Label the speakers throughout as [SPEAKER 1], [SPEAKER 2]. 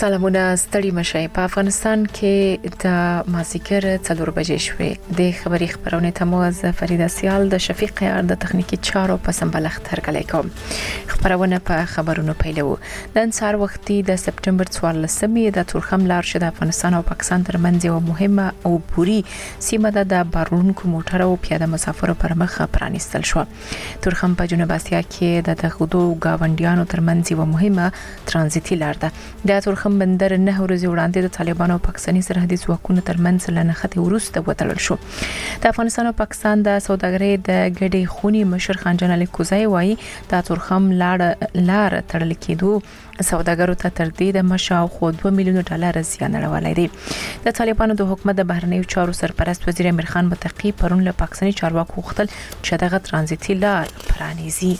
[SPEAKER 1] سلامونه ستړي مشي په افغانستان کې د مازیګر 4 بجې شوې د خبري خبرونه تموز فریده سیال د شفیق یار د تخنیکی چارو په سمبلخ ترګلې کوم خبرونه په خبرونو پیلو د انصار وختي د سپټمبر 14 د تورخم لار شد افغانستان او پاکستان ترمنځ یو مهمه او پوری سیمه د بارونکو موټر او پیاده مسافرو پر مخ پرانیستل شو. تورخم په جنوب اسیا کې د دغدو گاونډیانو ترمنځ یو مهمه ترانزیتي لار ده. د تورخم بندر نه ورځې وړاندې د طالبانو او پاکستاني سرحدي ځواکونو ترمنځ لنښتې وروسته وتړل شو. د افغانستان او پاکستان د سوداګرۍ د ګډې خونی مشر خان جان علي کوزای وایي د تورخم لار تړل کېدو سوداګرو ته تر دې د مشاو خو 2 میلیون ډالر زیان اړولای دي. د طالبانو د حکومت د بهرنیو چارو سرپرست وزیر امیر خان متقی پرون له پاکستاني چارواکو غوښتل چې دغه ترانزیتي لار پرانیزي.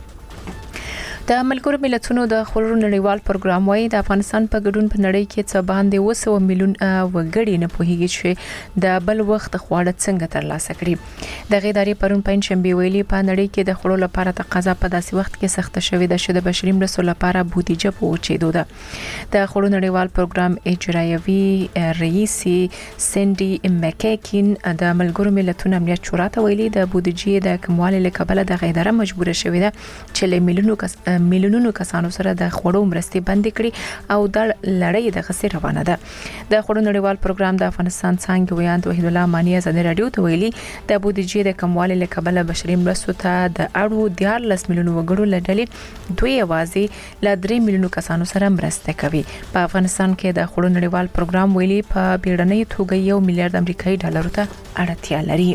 [SPEAKER 1] د ملګرو ملتونو د خلرو نړیوال پروګرام وايي د افغانستان په ګډون په نړۍ کې څه باندې 200 میلیون وګړي نه پوهیږي چې د بل وخت خواړه څنګه ترلاسه کړي. د غیداري پرون پنځشنبه ویلي په نړۍ کې د خلرو لپاره تقاضا په داسې وخت کې سخت شوې ده چې د بشري مرستو لپاره بودیجه پوچېدو ده. د خلرو نړیوال پروګرام اجرایوي رئیس سندي مکیکین د ملګرو ملتونو امنیت شورا ته ویلي د بودیجې د کموالي لکبله د غیداره مجبور شوې ده چې میلیونونو کسانو سره د خوړو مرستې بند کړي او د لړۍ د خسر روانه ده. د خوړو نړیوال پروګرام د افغانستان څنګه ویاند وحید الله مانی ازادي رادیو ته ویلي د بودیجې د کموالي لکبله بشري مرستو ته د اړو 14 میلیون وګړو لړلې دوی اوازې ل 3 میلیون کسانو سره مرسته کوي. په افغانستان کې د خوړو نړیوال پروګرام ویلي په بیړنۍ توګه 1 میلیارډ امریکایي ډالر ته اړتیا لري.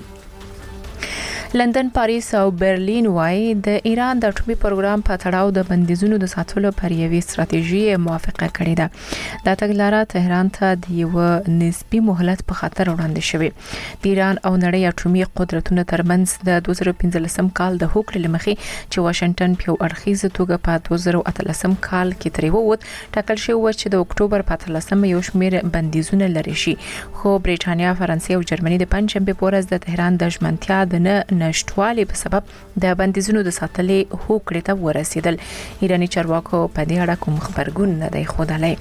[SPEAKER 1] لندن، پاریس او برلین وايي د ایران د اټومي پروګرام په تړاو د بندیزونو د ساتلو پر یوې ستراتیژي موافقه کړې ده. د تګلارې تهران ته د یو نسبی مهلت په خاطر وړاندې شوې. د ایران او نړۍ اټومي قدرتونو ترمنځ د 2015 کال د هوکړې لمخې چې واشنگټن په اړخیزه توګه په 2013 کال کې ترې ووت ټاکل شوی و چې د اکتوبر په 13 یو شمېر بندیزونه لري شي. خو بریټانیا، فرانسې او جرمني د پنځشنبه په ورځ د تهران د ژمنتیا د نشټوالي په سبب د بندیزونو د ساتلې هوکړې ته ورسېدل. ایرانی چارواکو په دې اړه کوم خبرګون نه دی ښودلی.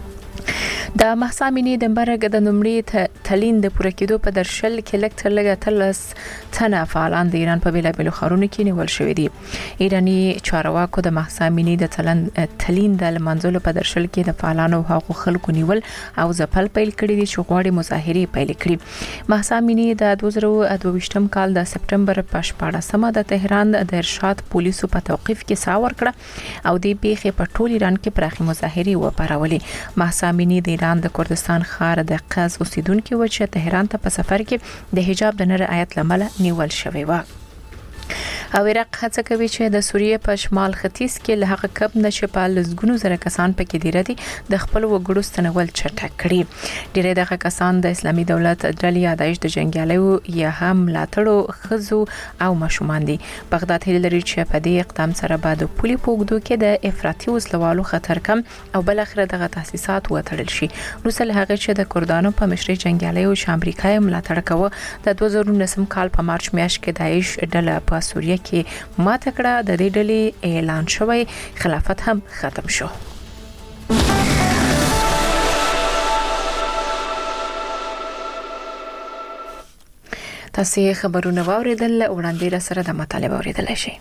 [SPEAKER 1] د مهسا امینی د مرګ د نومړي تلین د پوره کېدو په درشل کې لکټر لګه تلس تنه فعالان د ایران په بیلابیلو ښارونو کې نیول شوې دي. ایرانی چارواکو د مهسا امینی د تلین د لمنځلو په درشل کې د فعالانو حقوق خلکو نیول او ځپل پیل کړي دي چې غواړي مظاهره پیل کړي. مهسا امینی د 2022 کال د سپټمبر په 14مه د تهران د ارشاد پولیسو په توقيف کې ساور کړه او د پیښې په ټول ایران کې پراخي مظاهره وپارولې. مهسا امینی د ایران د کردستان ښار د قز اوسیدونکو و چې تهران ته په سفر کې د حجاب د نه رعایت لامل نیول شوی و. او عراق هڅه کوي چې د سوریه په شمال ختیځ کې له هغه کب نشه په لزګونو زره کسان پکې دی ردي د خپل وګړو ستنول چټک کړي. ډېر دغه کسان د اسلامي دولت ډلې یادایش د جنگیالیو یا هم لاتړو خزو او ماشومان دي. بغداد هیله لري چې په دې اقدام سره بعد پولي پوګدو کې د افراطي وسلوالو خطر کم او بل اخر دغه تاسیسات وتړل شي. روسل هغه چې د کردانو په مشرۍ جنگیالیو چې امریکا یې ملاتړ کوي د 2019 کال په مارچ میاشت کې داعش ډله په سوریه کې ماته کړه. د دې ډلې اعلان شوی خلافت هم ختم شو. تاسو خبرونه واوریدل وړاندې را سره د مطالبه اوریدل شي.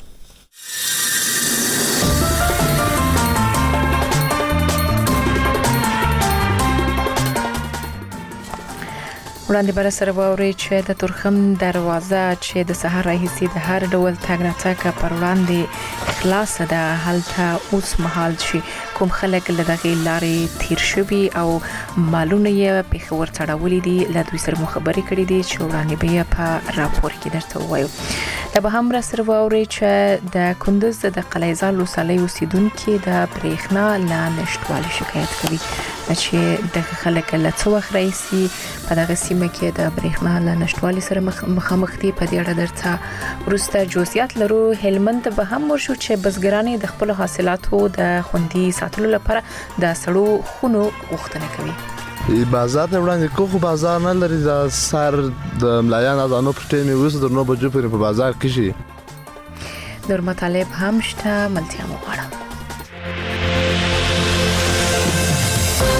[SPEAKER 1] وړاندې بر سره ووري چې د تورخم دروازه چې د سحر راهیسي د هر ډول تګ نه تک پر وړاندې خلاص ده هلته اوس مهال شي کوم خلک له دغه لارې تیر شوي او مالونه یې په خبر تړولې دي له دوی سره مخابري کړې دي چې وړاندې به په راپور کې درته وایو. د به هم را سره ووري چې د کندوز د قلعه‌زال وسلې اوسیدونکو د برېښنا لا نشټوالي شکایت کوي چې د خلک له څو وخت راځي په دغه سیمه کې د برېښنا له نشټوالي سره مخامخ دي. په دې اړه درته ورسته جزئیات لرو. هلمند به هم ورشو چې بزګران د خپل حاصلاتو د خوندي ساتلو لپاره د سړو خونو غوښتنه کوي.
[SPEAKER 2] بازار نه وړاندې کوخ بازار نه لري د سر د ملایان اذانو په ټیمه وسه د 9 بجو په بازار کې شي.
[SPEAKER 1] نور مطالب هم شته ملتیا مو غواړم.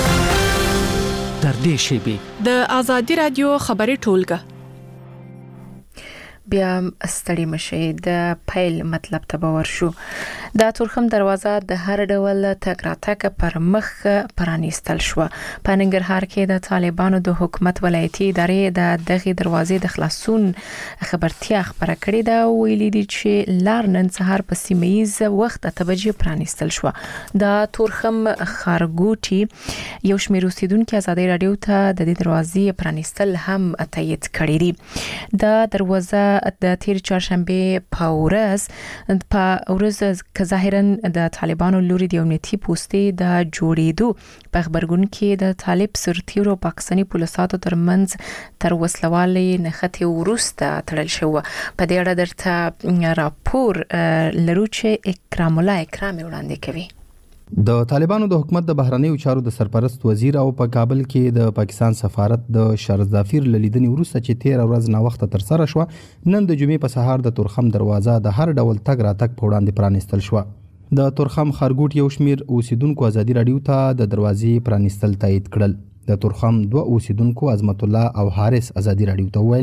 [SPEAKER 3] نږدې شي.
[SPEAKER 4] د آزادي رادیو خبري ټولګه
[SPEAKER 1] بیا ستړي مشي د پیل مطلب ته باور شو. د تورخم دروازه د هر ډول تګ راتګ پر مخ پرانیستل شو. په ننګرهار کې د طالبانو د حکومت ولایتي ادارې د دغه دروازې د خلاصون خبرتیا خبره کړې ده. ویلي دي چې لار نن سهار په سیمایز وخت ته بجې پرانیستل شو. د تورخم خارګوټي یو شمېر اوسیدونکو ازادي رادیو ته د دې دروازې پرانیستل هم تایید کړی دي. د دروازه د تیر چهارشنبه په ورځ که ظاهرا د طالبانو لوري د امنیتي پوستې د جوړېدو په خبرګون کې د طالب سرتیرو پاکستاني پولیساتو ترمنځ تر وسلوالۍ نښتې وروسته تړل شو. په دې اړه درته راپور لرو چې اکرام الله اکرامي وړاندې کوي.
[SPEAKER 5] د طالبانو د حکومت د بهرنیو چارو د سرپرست وزیر او په کابل کې د پاکستان سفارت د شرزافیر لیدنې وروسته چې 13 ورځ نا وخت تر سره شو، نن د جمعې په سهار د تورخم دروازه د هر ډول تګ راتګ په وړاندې پرانیستل شو. د تورخم خارګوټ یو شمیر اوسیدونکو ازادي رادیو ته د دروازې پرانیستل تایید کړل. د تورخم دوه اوسیدونکو عظمت الله او حارث ازادي رادیو ته ویل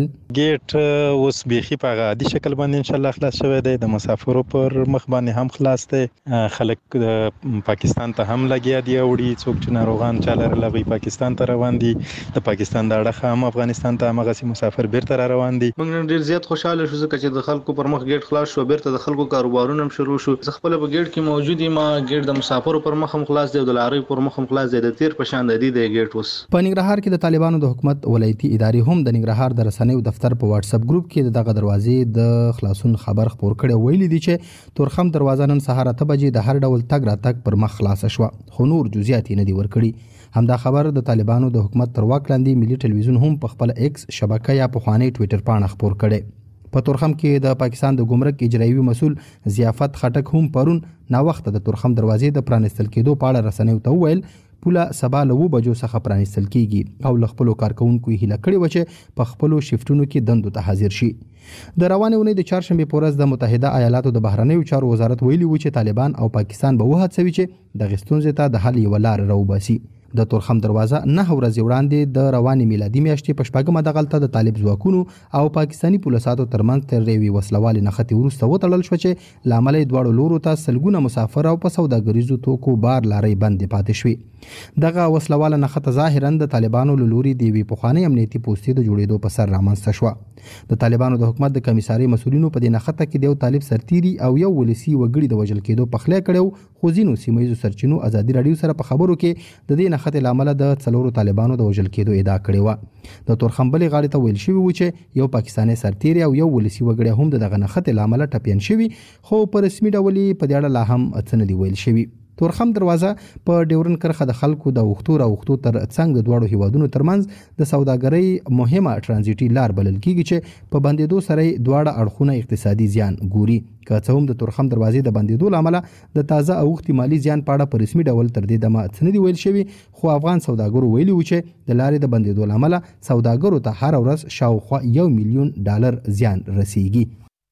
[SPEAKER 6] ګیټ اوس بيخي په عادي شکل باندې ان شاء الله خلاص شوی دی. د مسافرو پر مخ باندې هم خلاص دی. خلک پاکستان ته هم لګیا دي اوړي څوک چې ناروغان چالر لغوي پاکستان ته روان دي. د پاکستان د اړخ هم افغانستان ته مغسي مسافر بیرته را روان دي.
[SPEAKER 2] موږ ډیر زیات خوشاله شو چې د خلکو پر مخ ګیټ خلاص شو، بیرته د خلکو کاروبارونه هم شروع شو. زه خپل په ګیټ کې موجود یم. ګیټ د مسافرو پر مخ هم خلاص دی او د لارې پر مخ هم خلاص دی. د تیر په شان دی ګیټ اوس.
[SPEAKER 5] په ننګرهار کې د طالبانو د حکومت ولایتي ادارې هم د ننګرهار د رسنیو دفتر په واتس اپ ګروپ کې دغه دروازې د خلاصون خبر خبر کړي. ویلي دي چې تورخم دروازه نن سهار 8 بجې د هر ډول تګ راتګ پر مخ خلاص شو، خو نور جزئیات نه دي ورکړي. همدا خبر د طالبانو د حکومت تر واک لاندې ملي ټلویزیون هم په خپل ایکس شبکه یا په خواني ټوئیټر پاڼه خبر کړي. په تورخم کې د پاکستان د ګمرک اجرایي مسول ضیافت خټک هم پرون نا وخت د تورخم دروازې د پرانستل کېدو په اړه رسنیو ته ویل پوله سبا له 9 بجو څخه پرانستل کیږي او له خپل کارکونکو هیله کړې و چې په خپل شیفټونو کې دندو ته حاضر شي. د روانې ونې د چهارشنبه په ورځ د متحده ایالاتو د بهرنیو چارو وزارت ویلي و چې طالبان او پاکستان به وهڅوي چې د غستونځ ته د حل یو لار راوباسي. د تورخم دروازه 9 ورځې وړاندې د روانې میلادي میاشتې په شپږمه دغلطه د طالب ځواکونو او پاکستاني پولیساتو ترمنځ تر ریوي وسلوالې نښتې وروسته وتړل شو چې لامل دواړو لورو ته سلګونه مسافر او په سوداګریزو توکو بار لاري بندې پاتې شوې. دغه وسلواله نښته ظاهرا د طالبانو لوري دی وی پخوانی امنیتي پوستې د جوړېدو په سر رامنځته شو. د طالبانو د حکومت د کمیساري مسؤلینو په دې نښته کې د طالب سرتيري او یو ولسی وګړي د وژل کېدو په خله کړو، خو ځینو سیمایي سرچینو ازادي رادیو سره په خبرو کې د دې نښته لامل د څلورو طالبانو د وژل کېدو ادعا کړې و. د تورخم بلې غاړې ته ویل شوی و چې یو پاکستاني سرتيري او یو ولسی وګړي هم دغه نښته لامل ټپيان شوی، خو په رسمي ډول په دې اړه لا هم څه نه دی ویل شوی. تورخم دروازه په ډیورن کرخه د خلکو د وختو تر څنګ د دوړو هیوادونو ترمنځ د سوداګرۍ مهمه ترانزیټي لار بلل کیږي چې په بندیدو سره دواړه اړخونه اقتصادي زیان ګوري. که څه هم د تورخم دروازې د بندیدو لامل د تازه اوختي مالی زیان په اړه په رسمي ډول تر دې دمه څه نه دی ویل شوی، خو افغان سوداګرو ویلي و چې د لارې د بندیدو لامل سوداګرو ته هر ورځ شاوخوا $1 ملیون زیان رسیږي.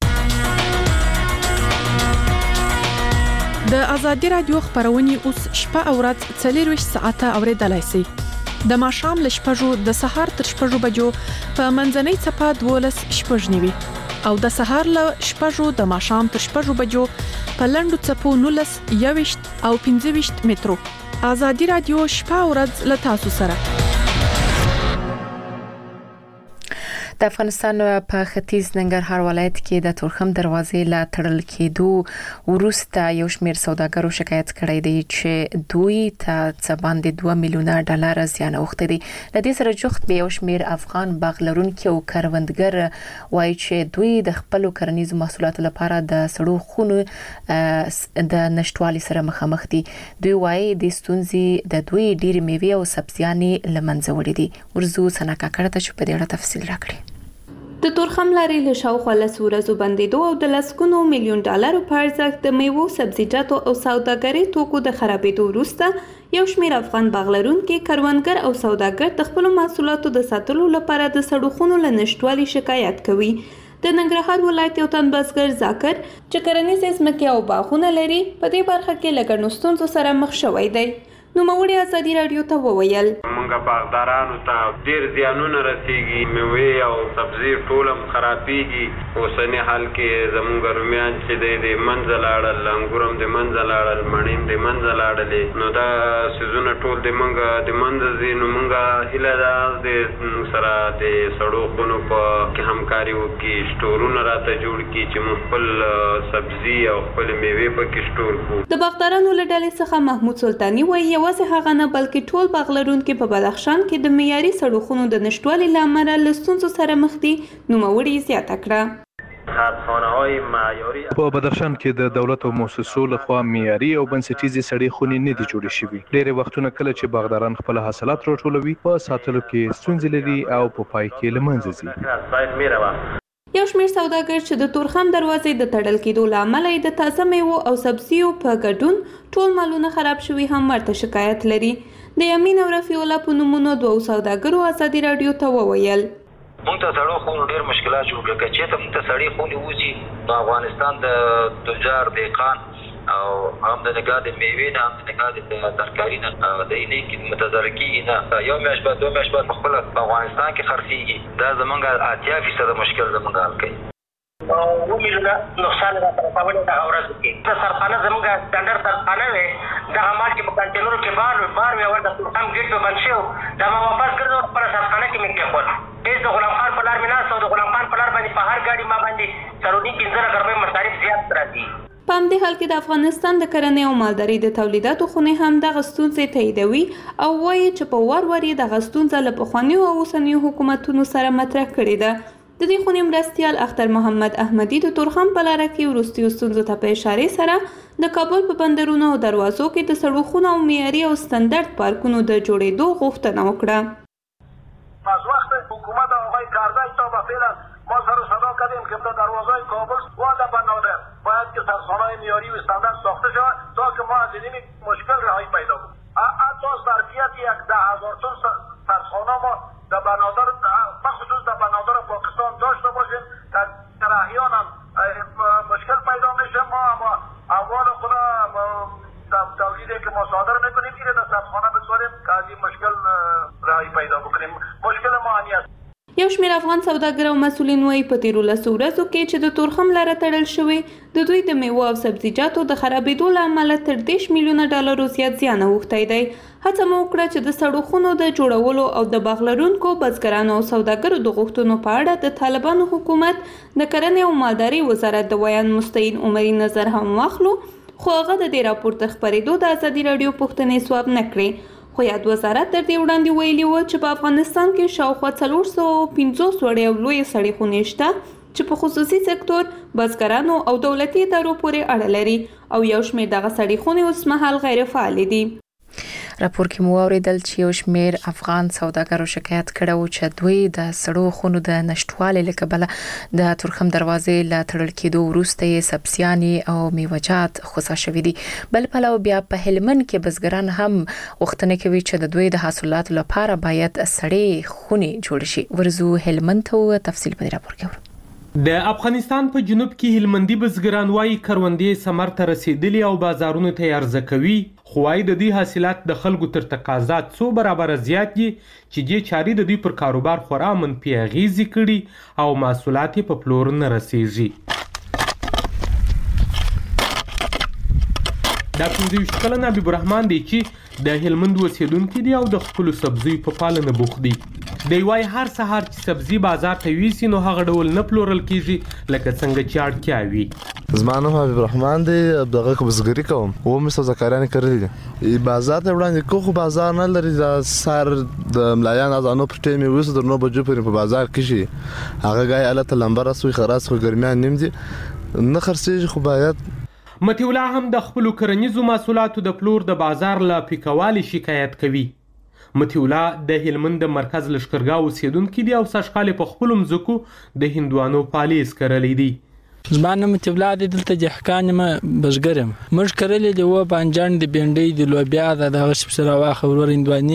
[SPEAKER 4] د آزادي رادیو خبرونه اوس شپه او ورځ 24 ساعته اوریدلای شئ. د ماښام له 6 د سهار تر 6 بجو په منځنۍ چپه 12 شپږ نیوي او د سهار له 6 د ماښام تر 6 بجو په لندو چپو 19 21 او 25 مترو. آزادي رادیو شپه او ورځ له تاسو سره.
[SPEAKER 1] د افغانستان په ختیځ ننګرهار ولایت کې د تورخم دروازې لا تړل کېدو وروسته یو شمېر سوداګرو شکایت کړی دی چې دوی ته څه باندې $2 ملیونه زیان اوښتی دی. د دې سره جوخت به یو شمېر افغان باغ لرونکي او کروندګر وایي چې دوی د خپل کرنیزو محصولاتو لپاره د سړو خونو د نشټوالي سره مخامخ دي. دوی وایي د ستونزې د دوی ډېری میوې او سبزیانې لمنځه وړي دي. ورزو سنکا کړه ته په دې اړه تفصیل راکړي.
[SPEAKER 7] د تورخم لارې له شاوخوا 10 ورځو بندیدو او د $100 ملیون په ارزښت د میوو، سبزیجاتو او سوداګرۍ توکو د خرابېدو وروسته یو شمېر افغان باغ لرونکي کروندګر او سوداګر د خپلو محصولاتو د ساتلو لپاره د سړو له نشټوالي شکایت کوي. د ننګرهار ولایت یو تن بزګر ذاکر چې کرنیزې ځمکې او باغونه لري په دې برخه کې له ګڼو ستونزو سره مخ شوی دی. نو موړي آزادي رادیو ته وویل
[SPEAKER 3] زمونږ باغدارانو ته ډېر زیانونه رسېږي، میوې او سبزي ټول هم خرابېږي. اوسني حال کې زمونږ رومیان چې دی د منځه لاړل، انګور هم د منځه لاړل، مڼې هم د منځه لاړلې. نو دا سیزونه ټول د مونږ د منځه ځي. نو مونږ هیله ده د سره د سړو خونو په کې همکاري وکړي، سټورونه راته جوړ کړي چې موږ خپل سبزي او خپل میوې پکې سټور کړو.
[SPEAKER 7] د باغدارانو له ډلې څخه محمود سلطاني وایي یوازې هغه نه بلکې ټول باغ لرونکي په بدخشان کې د معیاري سړو خونو د نشتوالي له امله له ستونزو سره مخ دي. نوموړي زیاته کړه
[SPEAKER 8] په بدخشان کې د دولت او مؤسسو لخوا معیاري او بنسټیزې سړې خونې نه دي جوړې شوي. ډېری وختونه کله چې باغداران خپل حاصلات راټولوي په ساتلو کې ستونزې لري او په پای کې له منځه ځي.
[SPEAKER 7] یو شمېر سوداګر چې د تورخم دروازې د تړل کېدو له امله د تازه میوو او سبزیو په ګډون ټول مالونه خراب شوي هم ورته شکایت لري. د یمین او رفیع الله په نومونو دوو سوداګرو ازادي راډیو ته وویل
[SPEAKER 9] مونږ ته سړو خونو ډېر مشکلات جوړ کړل. چې ته مونږ ته سړې خونې وځي نو افغانستان د تجار دهقان او هم د نګاه د میوې نه هم د نګاه د ترکاري نه د اینې کې متضرر کېږي نه. یو میاشت بعد 2 میاشت بعد خپله په افغانستان کې خرڅېږي. دا زمونږ 80% مشکل زمونږ حل کوي.
[SPEAKER 10] 2 میلیونه نقصان راته رسولی دغه ورځو کې. د سرخانه زمونږ سټنډرډ سرخانه وی دغه مال چې په کنټینرو کې بار وی اول د تورخم ګېټ په بند شو دا ما واپس ګرځو خپله سرخانه کې مې کېښول. هېڅ د غلام خان په لار مې ناست او د غلام خان په لار باندې په هر ګاډي ما باندې 15 روپۍ مصارف زیات راځي.
[SPEAKER 7] په همدې حال کې د افغانستان د کرنې او مالدارۍ د تولیداتو خونې هم دغه ستونزې تاییدوي او وایي چې په وار یې دغه ستونزه له پخوانیو او اوسنیو حکومتونو سره مطرح کړې ده. د دې خونې مرستیال اختر محمد احمدي د تورخم په لاره کې وروستیو ستونزو ته په اشارې سره د کابل په بندرونو او دروازو کې د سړو خونو او معیاري او ستندرد پارکونو د جوړېدو غوښتنه وکړه.
[SPEAKER 10] از وقت حکومت آقای کارزای تا به فعلا ما سر و صدا کردیم که دروازهای کابل و در بنادر باید که سرخانه‌های معیاری و استاندارد ساخته شود تا که ما از این مشکل رهایی پیدا کنیم. حتی ظرفیت 10,000 تن سرخانه ما در بنادر بخصوص در بنادر پاکستان داشته باشیم. در احیان هم مشکل پیدا میشه. ما اموال خود تولیدی که ما صادر میکنیم اینه در سرخانه بسپاریم که از این مشکل رهایی پیدا بکنیم. مشکل ما همین است.
[SPEAKER 7] یو شمېر افغان سوداګر او مسؤلین وایي په تیرو 10 ورځو کې چې د تورخم لاره تړل شوې د دوی د میوو او سبزیجاتو د خرابېدو له امله تر 10 میلیونه ډالرو زیات زیان اوښتی دی. هڅه مو وکړه چې د سړو خونو د جوړولو او د باغ لرونکو بزګرانو او سوداګرو د غوښتنو په اړه د طالبانو حکومت د کرنې او مالدارۍ وزارت د ویان مستعین عمري نظر هم واخلو، خو هغه د دې راپور ته خپرېدو د ازادي راډیو پوښتنې ځواب نه کړې. خو یاد وزارت تر دې وړاندې ویلي و چې په افغانستان کې شاوخوا 450 وړې او لویې سړې خونې شته چې په خصوصي سکتور، بزګرانو او دولتي ادارو پورې اړه لري او یو شمېر دغه سړې خونې اوس مهال غیر فعالې دي.
[SPEAKER 1] راپور کې مو اوریدل چې یو شمېر افغان سوداګرو شکایت کړو چې دوی د سړو خونو د نشټوالي له کبله د تورخم دروازې له تړل کېدو وروسته یې سبزیانې او میوه‌جات خصا شوي دي. بل پلو بیا په هلمند کې بزګران هم غوښتنه کوي چې د دوی د حاصلاتو لپاره باید سړې خونې جوړ شي. ورزو هلمند ته تفصیل په راپور کې
[SPEAKER 11] د افغانستان په جنوب کې هلمندي بزګران وايي کروندې ثمر ته رسیدلي او بازارونو ته عرضه کوي، خو وايي د دې حاصلات د خلکو تر تقاضا څو برابر زیات دي چې دې چاري د دوی پر کاروبار خورا منفي اغیزې کړي او محصولات په پلور نه رسیږي. دا 25 کلن حبیب الرحمن دی چې د هلمند اوسیدونکي دي او د خپل سبزی په پالنه بوخت دي. دی وايي هر سهار چې سبزی بازار ته ویسي نو هغه ډول نه پلورل کیږي لکه څنګه چې اړتیا وي.
[SPEAKER 12] زما نوم حبیب الرحمن دی، دغه بزګري کوم و مې سبزکارانې کړې دي. بازار ته وړاندې کوخ بازار نه لري. د سار د ملایان ازانو په ټیم وسو در نو بجو پرې په بازار کې شي هغه غای الته لمبر اسوي خراس خو ګرمیان نیم دي نه خرڅېږي. خو باید
[SPEAKER 11] متي الله هم د خپل کرنیزو محصولاتو د پلور د بازار له پیکوالي شکایت کوي. متي الله د هلمند د مرکز لشکرګاه اوسیدونکي دي او سږکال په خپل مځکو د هندوانو پالیز کرلې دي.
[SPEAKER 13] زما نوم متي الله دی، دلته جهکان یم، بزګر یم. موږ کرلې دي و بانجان د بینډۍ د لوبیا د دغه سره واخه ور هندوانې دي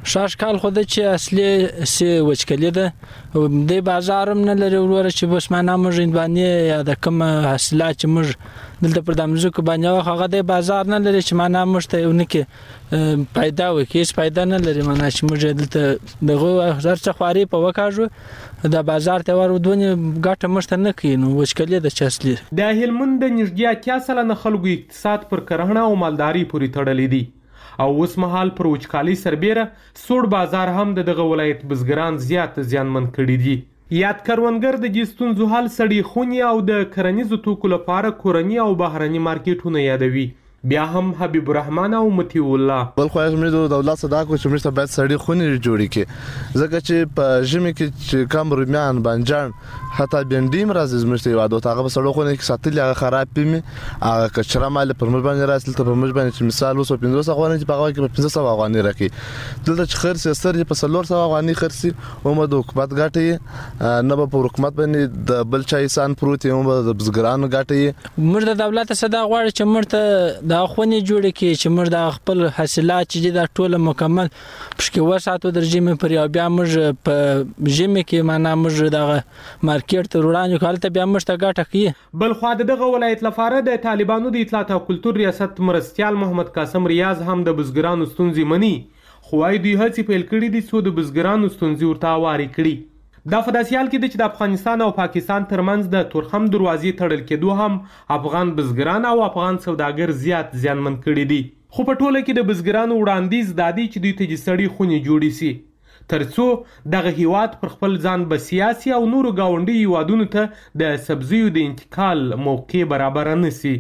[SPEAKER 13] شاش کال خو د چې اصلي سی وچکلی ده د بازارم نه لري ورور چې بس معنا موږ باندې یا د کوم حاصلات چې موږ دلته پر دمزو کې باندې هغه د بازار نه لري چې معنا موږ ته ونکه پیدا وکړي هیڅ پیدا نه لري معنا چې موږ دلته دغه هزار څه خواري په وکاږو د بازار ته ورودونه ګټه موږ ته نه کینو وچکلی د چاسلی
[SPEAKER 11] د هلمند د نږدې 80% خلکو اقتصاد پر کرهڼه او مالداري پورې تړلې دي او اوس مهال پر وچکالي سربېره سوړ بازار هم دغه ولایت بزګران زیات زیانمن کړي دي یاد کروندګر د ستونزو حل سړي خونی او د کرنیزو توکو لپاره کورني او بهرني مارکیټونه یادوي بیا هم حبیب الرحمن او متي الله
[SPEAKER 12] بل خو زموږ د دولت صدا کو چې موږ باید سړي خونی جوړی کی ځکه چې په ژمي کې چې کم رومیان بانجان حتی بندیم راځي زموږ یو د هغه سړو خونی کې ساتل هغه خراب پېمي هغه کچره مال پر موږ باندې راسل ته په موږ باندې چې مثال وسو 500 افغانۍ چې په هغه کې 500 افغانۍ راکې دلته چې خرڅ ستر په 300 افغانۍ خرڅي او مده حکومت ګټي نه په حکومت باندې د بل چا انسان پروت یو د بزګرانو ګټي
[SPEAKER 13] موږ د دولت صدا غواړي چې موږ ته دا خونی جوړ کی چې موږ د خپل حاصلات چې د ټوله مکمل پښکې وساتو درجه پر یا بیا موږ په ژمي کې معنا موږ د مارکیټ ته وړاندې کولته بیا موږ ته ګټه کوي
[SPEAKER 11] بل خو دغه ولایت لپاره د طالبانو د اطلاعات او کلتور ریاست مرستيال محمد قاسم ریاض هم د بزګرانو ستونزې مني خو وايي دوی هڅې پیل کړې دي چې د بزګرانو ستونزې ورته واري کړي دا په داسې حال کې چې د افغانستان او پاکستان ترمنځ د تورخم دروازې تړل کېدو هم افغان بزګران او افغان سوداګر زیات زیانمن کړي دي خو په ټوله کې د بزګرانو وړاندیز دادی چې دوی ته سړي خونی جوړی سي ترڅو دغه هیواد پر خپل ځان به سیاسي او نورو گاونډي هیوادونو ته د سبزیو د انتقال موقع برابر نه سي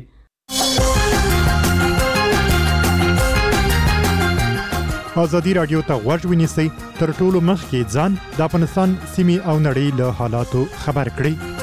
[SPEAKER 14] ازادي رادیو ته غوږ ونیسئ تر ټولو مخکې ځان د افغانستان سیمې او نړۍ له حالاتو خبر کړئ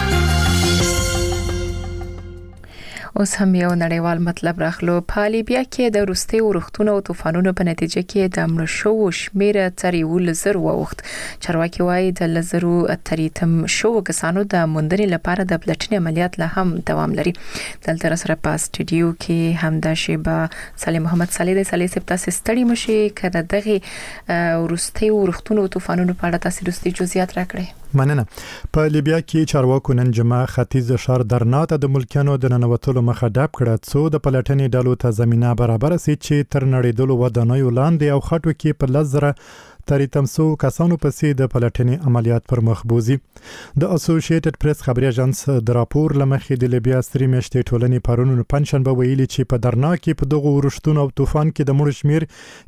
[SPEAKER 1] اوس هم یو نړیوال مطلب راخلو په لیبیا کې د روسي ورښتونو او طوفانونو په نتیجه کې د مړو شوو شمېر تر 1,000 ووخت چارواکي وايي د 1,000 تریتم شو کسانو د موندنې لپاره د پلټنې عملیات لا هم دوام لري دلته سره په استودیو کې همدا شیبه صالح محمد صالح د صالح سپتا ستړي مشي کړه دغه روسي ورښتونو او طوفانونو په اړه تاسو دوستي جزئیات راکړئ
[SPEAKER 14] مننه په لیبیا کې چارواکو نن جمعه ختیځ شهر درنا ته د ملکانو د ننوتلو مخه ډاب کړه څو د پلټنې ډلو ته زمينه برابر سي چې تر نړیدلو ودانیو لاندې او خټو کې په لزره تری تمسو کسانو پسې د پلټنې عملیات پر مخ بوزي د اسوسییټډ پریس خبري اژانس د راپور لمخې د لیبیا ستري میاشتې ټولنې پرونو پنځشنبه ویلي چې په درنا کې په دغه ورښتونو او طوفان کې د مړو شمیر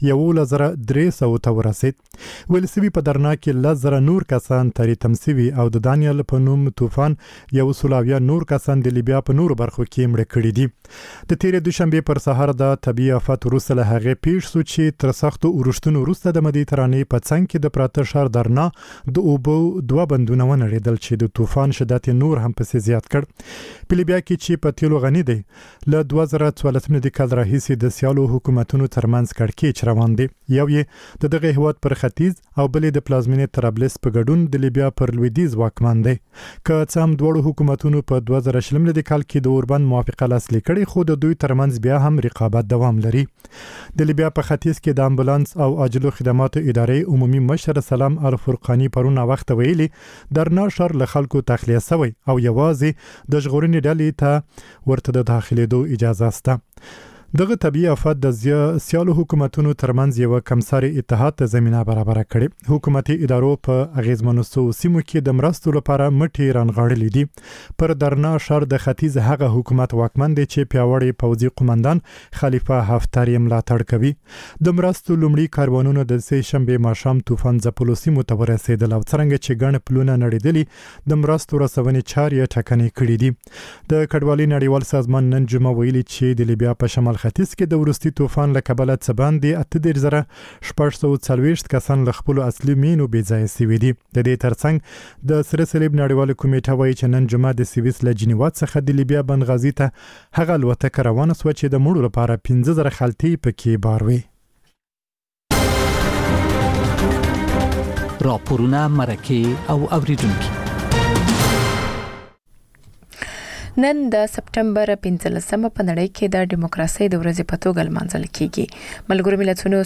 [SPEAKER 14] 1,300 ته ورسید ولسوي په درنا کې لزر نور کسان تری تمسوي او د دانیل په نوم طوفان 100 نور کسان د لیبیا په نور برخو کې مړ کړي دي د تیر دوشنبه پر سحر د طبي آفات وروسته هغه پیښ سو چې تر سختو ورښتونو وروسته د مدیترانې په څنګ کې د پراته شهر درنا د اوبو دوه بندونه ونړېدل چې د طوفان شدت نور هم پسې زیات کړ په لیبیا کې چې په تیلو غني دی له 2014 د کال راهیسې د سیالو حکومتونو ترمنځ کړکېچ روان دي یو یې د دغه هیواد پر ختیځ او بلې د پلازمینې طرابلس په ګډون د لیبیا پر لویدیځ واکمن دی که څه هم دوه حکومتونو په 2020 د کال کې د اوربان موافقه لاسلیک کړي خو د دوی ترمنځ بیا هم رقابت دوام لري د لیبیا په ختیځ کې د امبولانس او عاجلو خدماتو ادارې عمومي مشر سلام الفرقانی پرونه وخت ویلي درنا شهر له خلکو تخلیه شوی او یوازې د ژغورنې ډلې ته ورته د داخليدو اجازه شته دغه طبيعي آفات د سیالو حکومتونو ترمنځ یو کمساري اتحاد ته زمينه برابر کړي حکومتي ادارو په اغیزمنو سیمو کې د مرستو لپاره مټي رانغاړلې دي پر درنا شهر د ختیځ هغه حکومت واکمن دی چې پیاوړی پوځي قومندان خلیفہ حفتر یې ملاتړ کوي د مرستو لومړي کاروانونو د سه شنبه ماښام طوفان زپلو سیمو ته ورسېدل او څنګه چې ګڼ پلونه نړیدلي د مرستو رسونې چارې ټکنۍ کړې دي د کډوالۍ نړیوال سازمان نن جمعه ویلي چې د لیبیا په شمال ختیځ کې د ورستي طوفان له کبله څه باندې 8,640 کسان له خپل اصلي مینو بې ځای شوي دي د دې ترڅنګ د سره صلیب نړیواله کمیټه وایي چې نن جمعه د سویس له جنیوا څخه د لیبیا بنغازي ته هغه الوتکه روانه شوه چې د مړو لپاره 15,000 خلطې پکې بار وي
[SPEAKER 15] راپورونه مرکه او اوریدونکو
[SPEAKER 1] نن د سپټمبر 15 په نړۍ کې د دیموکراسي د ورځې په توګه لمانځل کیږي. ملګرو ملتونو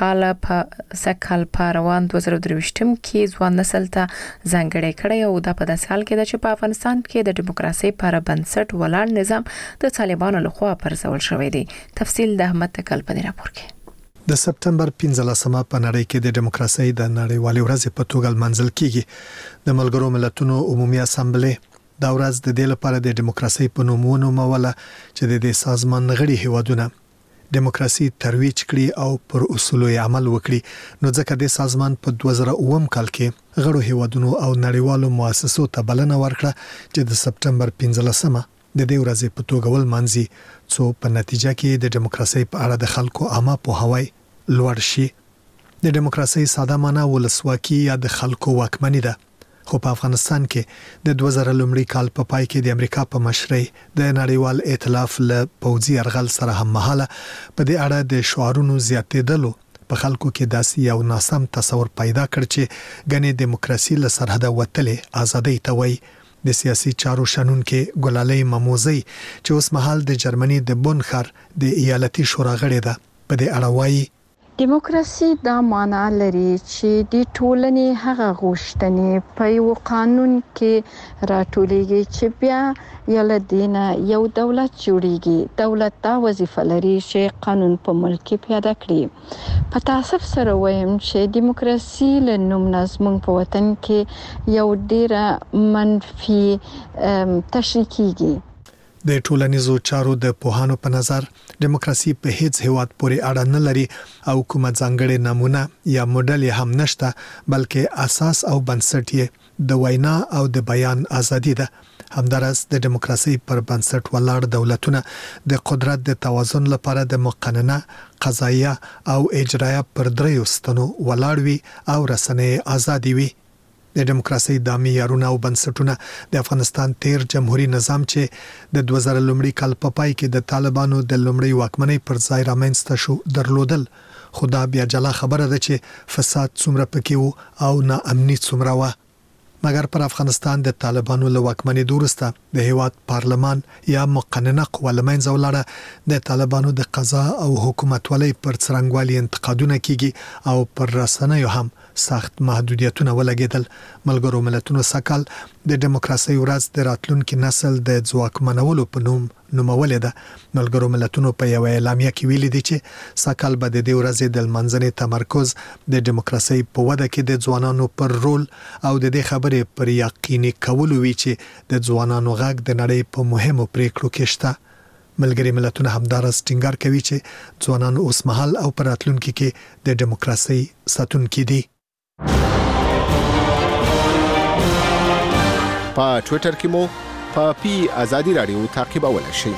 [SPEAKER 1] سکهال په روان 2023 کې ځوان نسل ته ځانګړی کړی او د په داسې حال کې چې په افغانستان کې د دیموکراسي پر بنسټ ولاړ نظام د طالبانو لخوا پرځول شوی دی. تفصیل د احمد تکل په راپور کې.
[SPEAKER 15] د سپټمبر 15 په نړۍ کې د دیموکراسي د نړیوالې ورځې په توګه لمانځل کیږي. د ملګرو ملتونو عمومي اسامبلې دا ورځ د دې لپاره د دیموکراسي په نوم ونوموله چې د دې سازمان غړي هیوادونه دیموکراسي ترویج کړي او پر اصولو عمل وکړي. نو ځکه د سازمان په 2009 کال کې غړو هیوادونو او نړیوالو مؤسسو ته بلنه ورکړه چې د سپټمبر 15 د دې ورځې په توګه ولمانځي څو په نتیجه کې د دیموکراسي په اړه د خلکو عامه پوهاوی لوړ شي. د دیموکراسي ساده معنی ولسواکي یا د خلکو واکمني ده. خو په افغانستان کې د 2000 کال په پای کې د امریکا په مشرۍ د نړیوال ائتلاف له پوځي يرغل سره هم مهاله په دې اړه د شعارونو زیاتېدلو په خلکو کې داسې یو ناسم تصور پیدا کړ چې غني دیموکراسي له سرحده وتلې ازادي ته وایي. د سیاسي چارو شنونکو ګلالۍ مموزي چې اوس مهال د جرمني د بون ښار د ایالتي شورا غړې ده په دې اړه وایي
[SPEAKER 16] دیموکراسي دا معنی لري چې د ټولنې هغه غوښتنې په یو قانون کې راټولېږي چې بیا یله دینه یو دولت جوړیږي. دولت دا وظیفه لري چې قانون په ملک کې پیاده کړي. په تاسف سره وایم چې دیموکراسي له نوم نظم په وطن کې یو ډیره منفي تشریح کیږي.
[SPEAKER 15] د ټولنیزو چارو د پوهانو په نظر دیموکراسي په هیڅ هیواد پورې اړه نه لري او کومه ځانګړې نمونه یا موډل هم نشته، بلکې اساس او بنسټ یې د وینا او د بیان ازادي ده. همدارس د دیموکراسي پر بنسټ ولاړ دولتونه د قدرت د توازن لپاره د مقننه، قضایه او اجرایه پر دریو ستنو ولاړ وي او رسنۍ ازادي وي. د دیموکراسي د معیارونو او بنسټونو د افغانستان تیر جمهوریت نظام چې د 2000 کال په پای کې د طالبانو د لومړی واکمنۍ پر ځای رامنځته شو درلودل. خدا بیا جلا خبره ده چې فساد څومره پکې وو او ناامني څومره و. مګر پر افغانستان د طالبانو له واکمنۍ وروسته د هیواد پارلمان یا مقننه قوه لمنځه ولاړه. د طالبانو د قضا او حکومتولۍ پر څرنګوالي انتقادونه کیږي او پر رسنیو هم سخت محدودیتونه ولګیدل. ملګرو ملتونو سکهال د دیموکراسي ورځ د راتلونکي نسل د ځواکمنولو په نوم نومولې ده. ملګرو ملتونو په یو اعلامیه کې ویلي دي چې سکهال به د دې ورځې د لمانځنې تمرکز د دیموکراسي په وده کې د ځوانانو پر رول او د دې خبرې پر یقیني کولو وی چې د ځوانانو غږ د نړۍ په مهمو پریکړو کې شته. ملګری ملتونه همدارس ټینګار کوي چې ځوانان اوس مهال او پر راتلونکي کې د دیموکراسي ساتونکي دي.
[SPEAKER 17] په ټوئیټر کې مو په پی آزادی رادیو تعقیبولای شئ.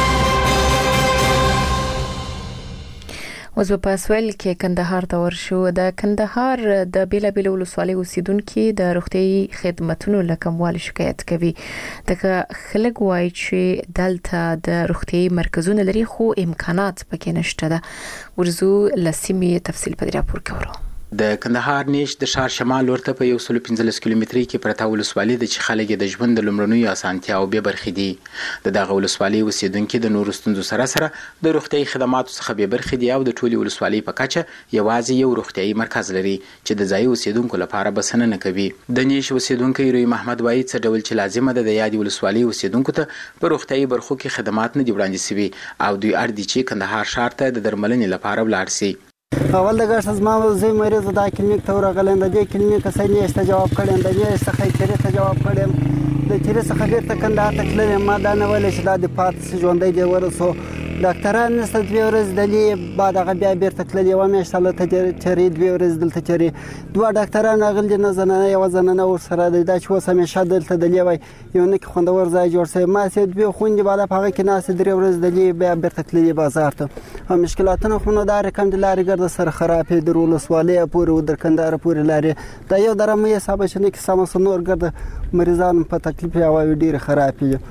[SPEAKER 1] اوس په سویل کې کندهار ته ورشو. د کندهار د بیلابیل ولسوالۍ اوسیدونکو د روغتيایي خدماتو لکموالي شکایت کوي. دغه خلک وایي چې دلته د روغتيایي مرکزونه لري خو امکانات پکې نشته ده. ورزو لسیمې تفصیل په راپور کې ورو.
[SPEAKER 18] د کندهار نیش د ښار شمال ورته په 115 کیلومتري کې پرته ولسوالۍ د چې خلک د ژوند د لومړنیو اسانتیاو به برخې دي. د ولسوالۍ اوسیدونکو د نورو ستونزو سره د روغتيایي خدماتو څخه به برخې دي او د ټولي ولسوالۍ په کچه یوازې یو روغتيایي مرکز لري چې د ځای اوسیدونکو لپاره بسنه نه کوي. د نیش اوسیدونکو روي محمد وایي څه ډول چې لازمه ده د یادي ولسوالۍ اوسیدونکو ته په روغتيایي برخو کې خدمات نه دی وړاندې شوي او دوی اړ دي چې کندهار ښار ته د درملنې لپاره ولاړ شي.
[SPEAKER 19] اول د ګټ زما زوی مریض د کلینیک ته ورغلم. د دې کلینیک څخه نیشته جواب کړم، د نیشته څخه ته جواب کړم، د چیرې څخه بیرته کندهار ته تلم. ما دا نه ویل چې دا د پاتې ژوندۍ دی ورسو ډاکټران نشته. 2 ورځې دلې بعد هغه بیا بیرته تللی و میاشت له چری 2 ورځې دلته چری 2 ډاکټران راغلي نه زنانه یو زنانه ور سره دا چې اوس همیشه دلته دلې وای یو نه خوندور ځای جوړ شوی. ما سه 2 خوندې بعد هغه کې ناس 3 ورځې دلې بیا بیرته تللی بازار ته. هم مشکلاتونه خو نو دا رقم د لارې ګرځ سره خرابې د ولسوالۍ پورې د کندهار پورې لارې دا یو درمه حساب شنه کې سم سنور ګرځ مریضان په تکلیف او ډیر خرابې.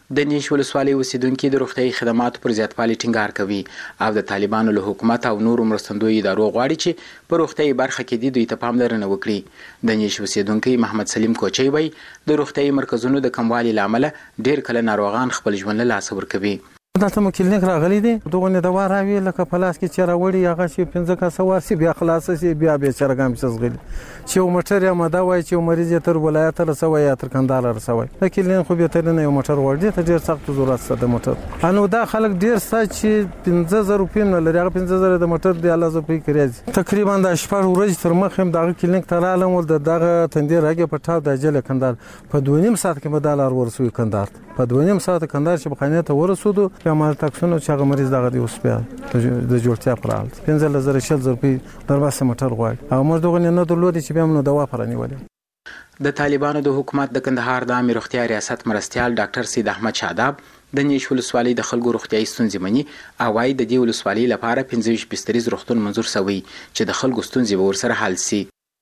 [SPEAKER 18] د نیش ولسوالۍ اوسیدونکي د روغتیايي خدماتو پر زیاتوالي ټینګار کوي او د طالبانو له حکومت او نورو مرستندویو ادارو غواړي چې په روغتیايي برخه کې دوی ته پاملرنه وکړي. د نیش اوسیدونکي محمد سلیم کوچی وایي د روغتیايي مرکزونو د کموالي له امله ډېر کله ناروغان خپل ژوند له لاسه ورکوي.
[SPEAKER 20] دلته مو کلینیک راغلی دی دغه دوا راوي لکه پلاس کې چې راوړي هغه چې 15 کاسه ورسي بیا خلاص شي بیا به چرګام شزغلي چې یو موټر یا مدا وای چې مریض تر ولایت رسوي یا تر کندهار رسوي د کلینیک خو به تر نه یو موټر وړي ته ډیر سخت ضرورت ست د موټر انو دا خلک ډیر سات چې 15000 روپۍ نه لري هغه 15000 د موټر دی الله زپی کړی تقریبا د شپږ ورځې تر مخ هم دغه کلینیک ته رالم ول دغه تندې راګه پټاو د جله کندهار په 2.5 ساعت کې بدل ورسوي کندهار په 2.5 ساعت کندهار چې بخانه ته ورسودو په مال تاکسونو چې هغه مریض دغه دی اوس بیا د جوړتیا پر حال 15000 روپۍ درباسه موټر غواړي او موږ دغه نه درلودي چې بیا موږ دوا پرانیولې.
[SPEAKER 18] د طالبانو د حکومت د کندهار د عامه روغتیا ریاست مرستیال ډاکټر سید احمد شاداب د نیش ولسوالۍ د خلکو روغتیايي ستونزې مني او وايي د دې ولسوالۍ لپاره 15 بستریز روغتون منظور شوی چې د خلکو ستونزې به ورسره حل شي.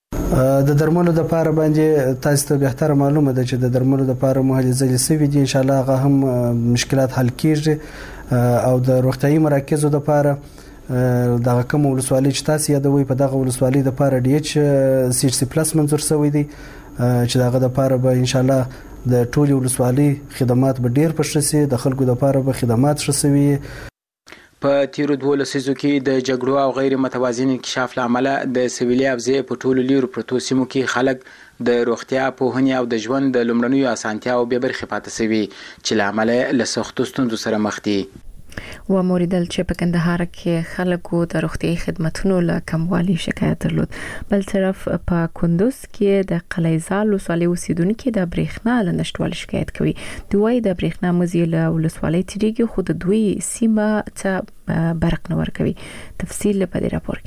[SPEAKER 19] د درملو د لپاره باندې تاسو ته به تر معلومه ده چې د درملو د لپاره مهلزلي سوي دي ان شاء الله هغه هم مشکلات حل کیږي او د روغتیايي مراکزو د لپاره دغه کوم ولسوالۍ چې تاسو یادوي په دغه ولسوالۍ د لپاره DH CHC پلس منظور شوی دی چې دغه د لپاره به ان شاء الله د ټولي ولسوالۍ خدمات به ډیر پښه سي د خلکو د لپاره به خدمات شوي.
[SPEAKER 18] په تیرو 2 لسیزو کې د جګړو او غیر متوازن انکشاف لامل د سویلي افزې په ټولو لیرو پروتو سیمو کې خلک د روغتیا پوهنې او د ژوند د لومړنیو اسانتیاو به برخه پاتې شوي چې لامل له سختو ستونزو سره مخ دي.
[SPEAKER 1] و موریدل چې په کندهار کې خلکو د روغتیايي خدماتو له کموالي شکایت درلود. بل طرف په کندوز کې د قلیزال ولسوالۍ اوسیدونکو د برېښنا له نشټوالي شکایت کوي. دوی د برېښنا مزي له ولسوالۍ تیریږي خو د دوی سیمه ته برق نه ورکوي. تفصیل په دې راپور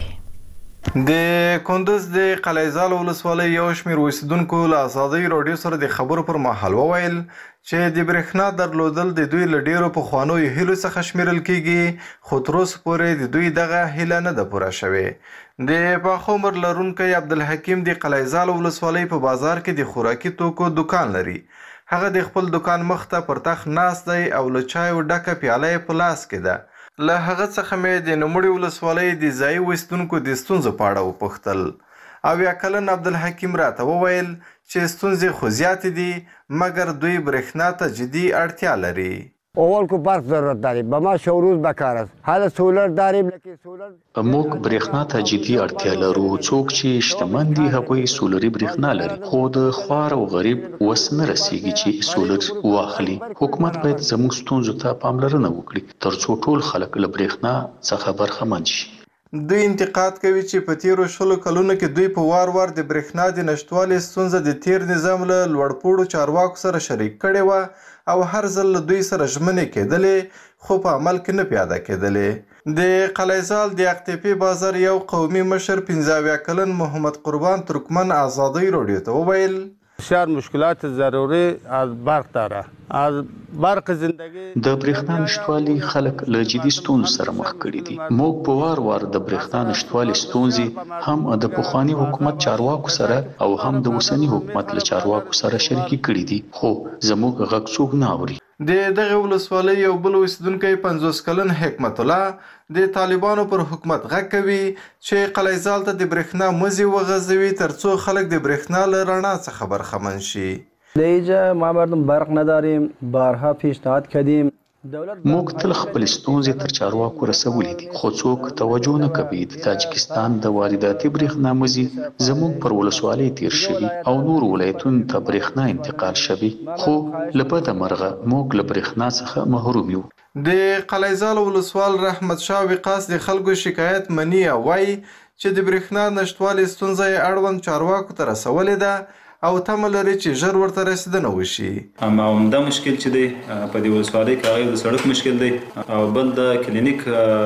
[SPEAKER 1] کې.
[SPEAKER 2] د کندوز د قلیزال ولسوالۍ یو شمېر اوسیدونکو له ازادۍ راډیو سره د خبرو پر مهال وویل چې د برېښنا درلودل د دوی له ډیرو پخوانیو هیلو څخه شمیرل کیږي خو تر اوسه پورې د دوی دغه هیله نه ده پوره شوې. د پاخه عمر لرونکی عبدالحکیم د قلیزال ولسوالۍ په بازار کې د خوراکي توکو دکان لري. هغه د خپل دکان مخ ته پر تخت ناست دی او له چایو ډکه پیاله په لاس کې ده. له هغه څخه مې د نوموړي ولسوالۍ د ځایي اوسیدونکو د ستونزو په اړه وپوښتل او یا کلن عبدالحکیم راته وویل چې ستونزې خو زیاتې دي مګر دوی برېښنا ته جدي اړتیا لري.
[SPEAKER 21] اول کو برق ضرورت داریم به ما شوروز بکار است حالا سولر داریم لکه سولر
[SPEAKER 22] موږ برېښنا ته جدي اړتیا لرو. څوک چې شتمن دي هغوی سولري برېښنا لري خو د خوار او غریب وس نه رسیږي چې سولر واخلي. حکومت باید زموږ ستونزو ته پاملرنه وکړي ترڅو ټول خلک له برېښنا څخه برخمن شي.
[SPEAKER 2] دوی انتقاد کوي چې په تیرو 10 کلونو کې دوی په وار وار د برېښنا د نشټوالي ستونزه د تیر نظام له لوړپوړو چارواکو سره شریک کړې وه او هر ځل له دوی سره ژمنې کېدلې خو په عمل کې نه پیاده کېدلې. د قلیزال د اقتیپي بازار یو قومي مشر 15 کلن محمد قربان ترکمن ازادۍ راډیو ته وویل
[SPEAKER 21] بسیار مشکلات ضروری از برق داره از برق زندگی
[SPEAKER 22] د برېښنا نشټوالي خلک له جدي ستونزو سره مخ کړي دي. موږ په وار وار د برېښنا نشټوالي ستونزې هم د پخواني حکومت چارواکو سره او هم د اوسني حکومت له چارواکو سره شریکي کړي دي خو زموږ غږ څوک نه اوري.
[SPEAKER 2] د دغه ولسوالۍ یو بل اوسیدونکی 50 کلن حکمت الله د طالبانو پر حکومت غږ کوي چې قلیزال ته د برېښنا مزي وغځوي ترڅو خلک د برېښنا له رڼا څخه برخمن شي.
[SPEAKER 21] لیجا ما مردم برق نداریم بارها پیشنهاد کردیم
[SPEAKER 22] موږ تل خپل ستونزې تر چارواکو رسولې دي خو څوک توجه نه کوي. د تاجکستان د وارداتي برېښنا مزي زموږ پر ولسوالۍ تیر شوي او نور ولایتونو ته برېښنا انتقال شوي خو له بده مرغه موږ له برېښنا څخه محروم یو.
[SPEAKER 2] د قلیزال ولسوال رحمت شاه وقاص د خلکو شکایت مني او وایي چې د برېښنا نشټوالي ستونزه یې اړوند چارواکو ته رسولې ده او تمه لري چې ژر ورته رسیدنه وشي.
[SPEAKER 23] عمده مشکل چې دی په دې ولسوالۍ کې هغه د سړک مشکل دی او بل د کلینیک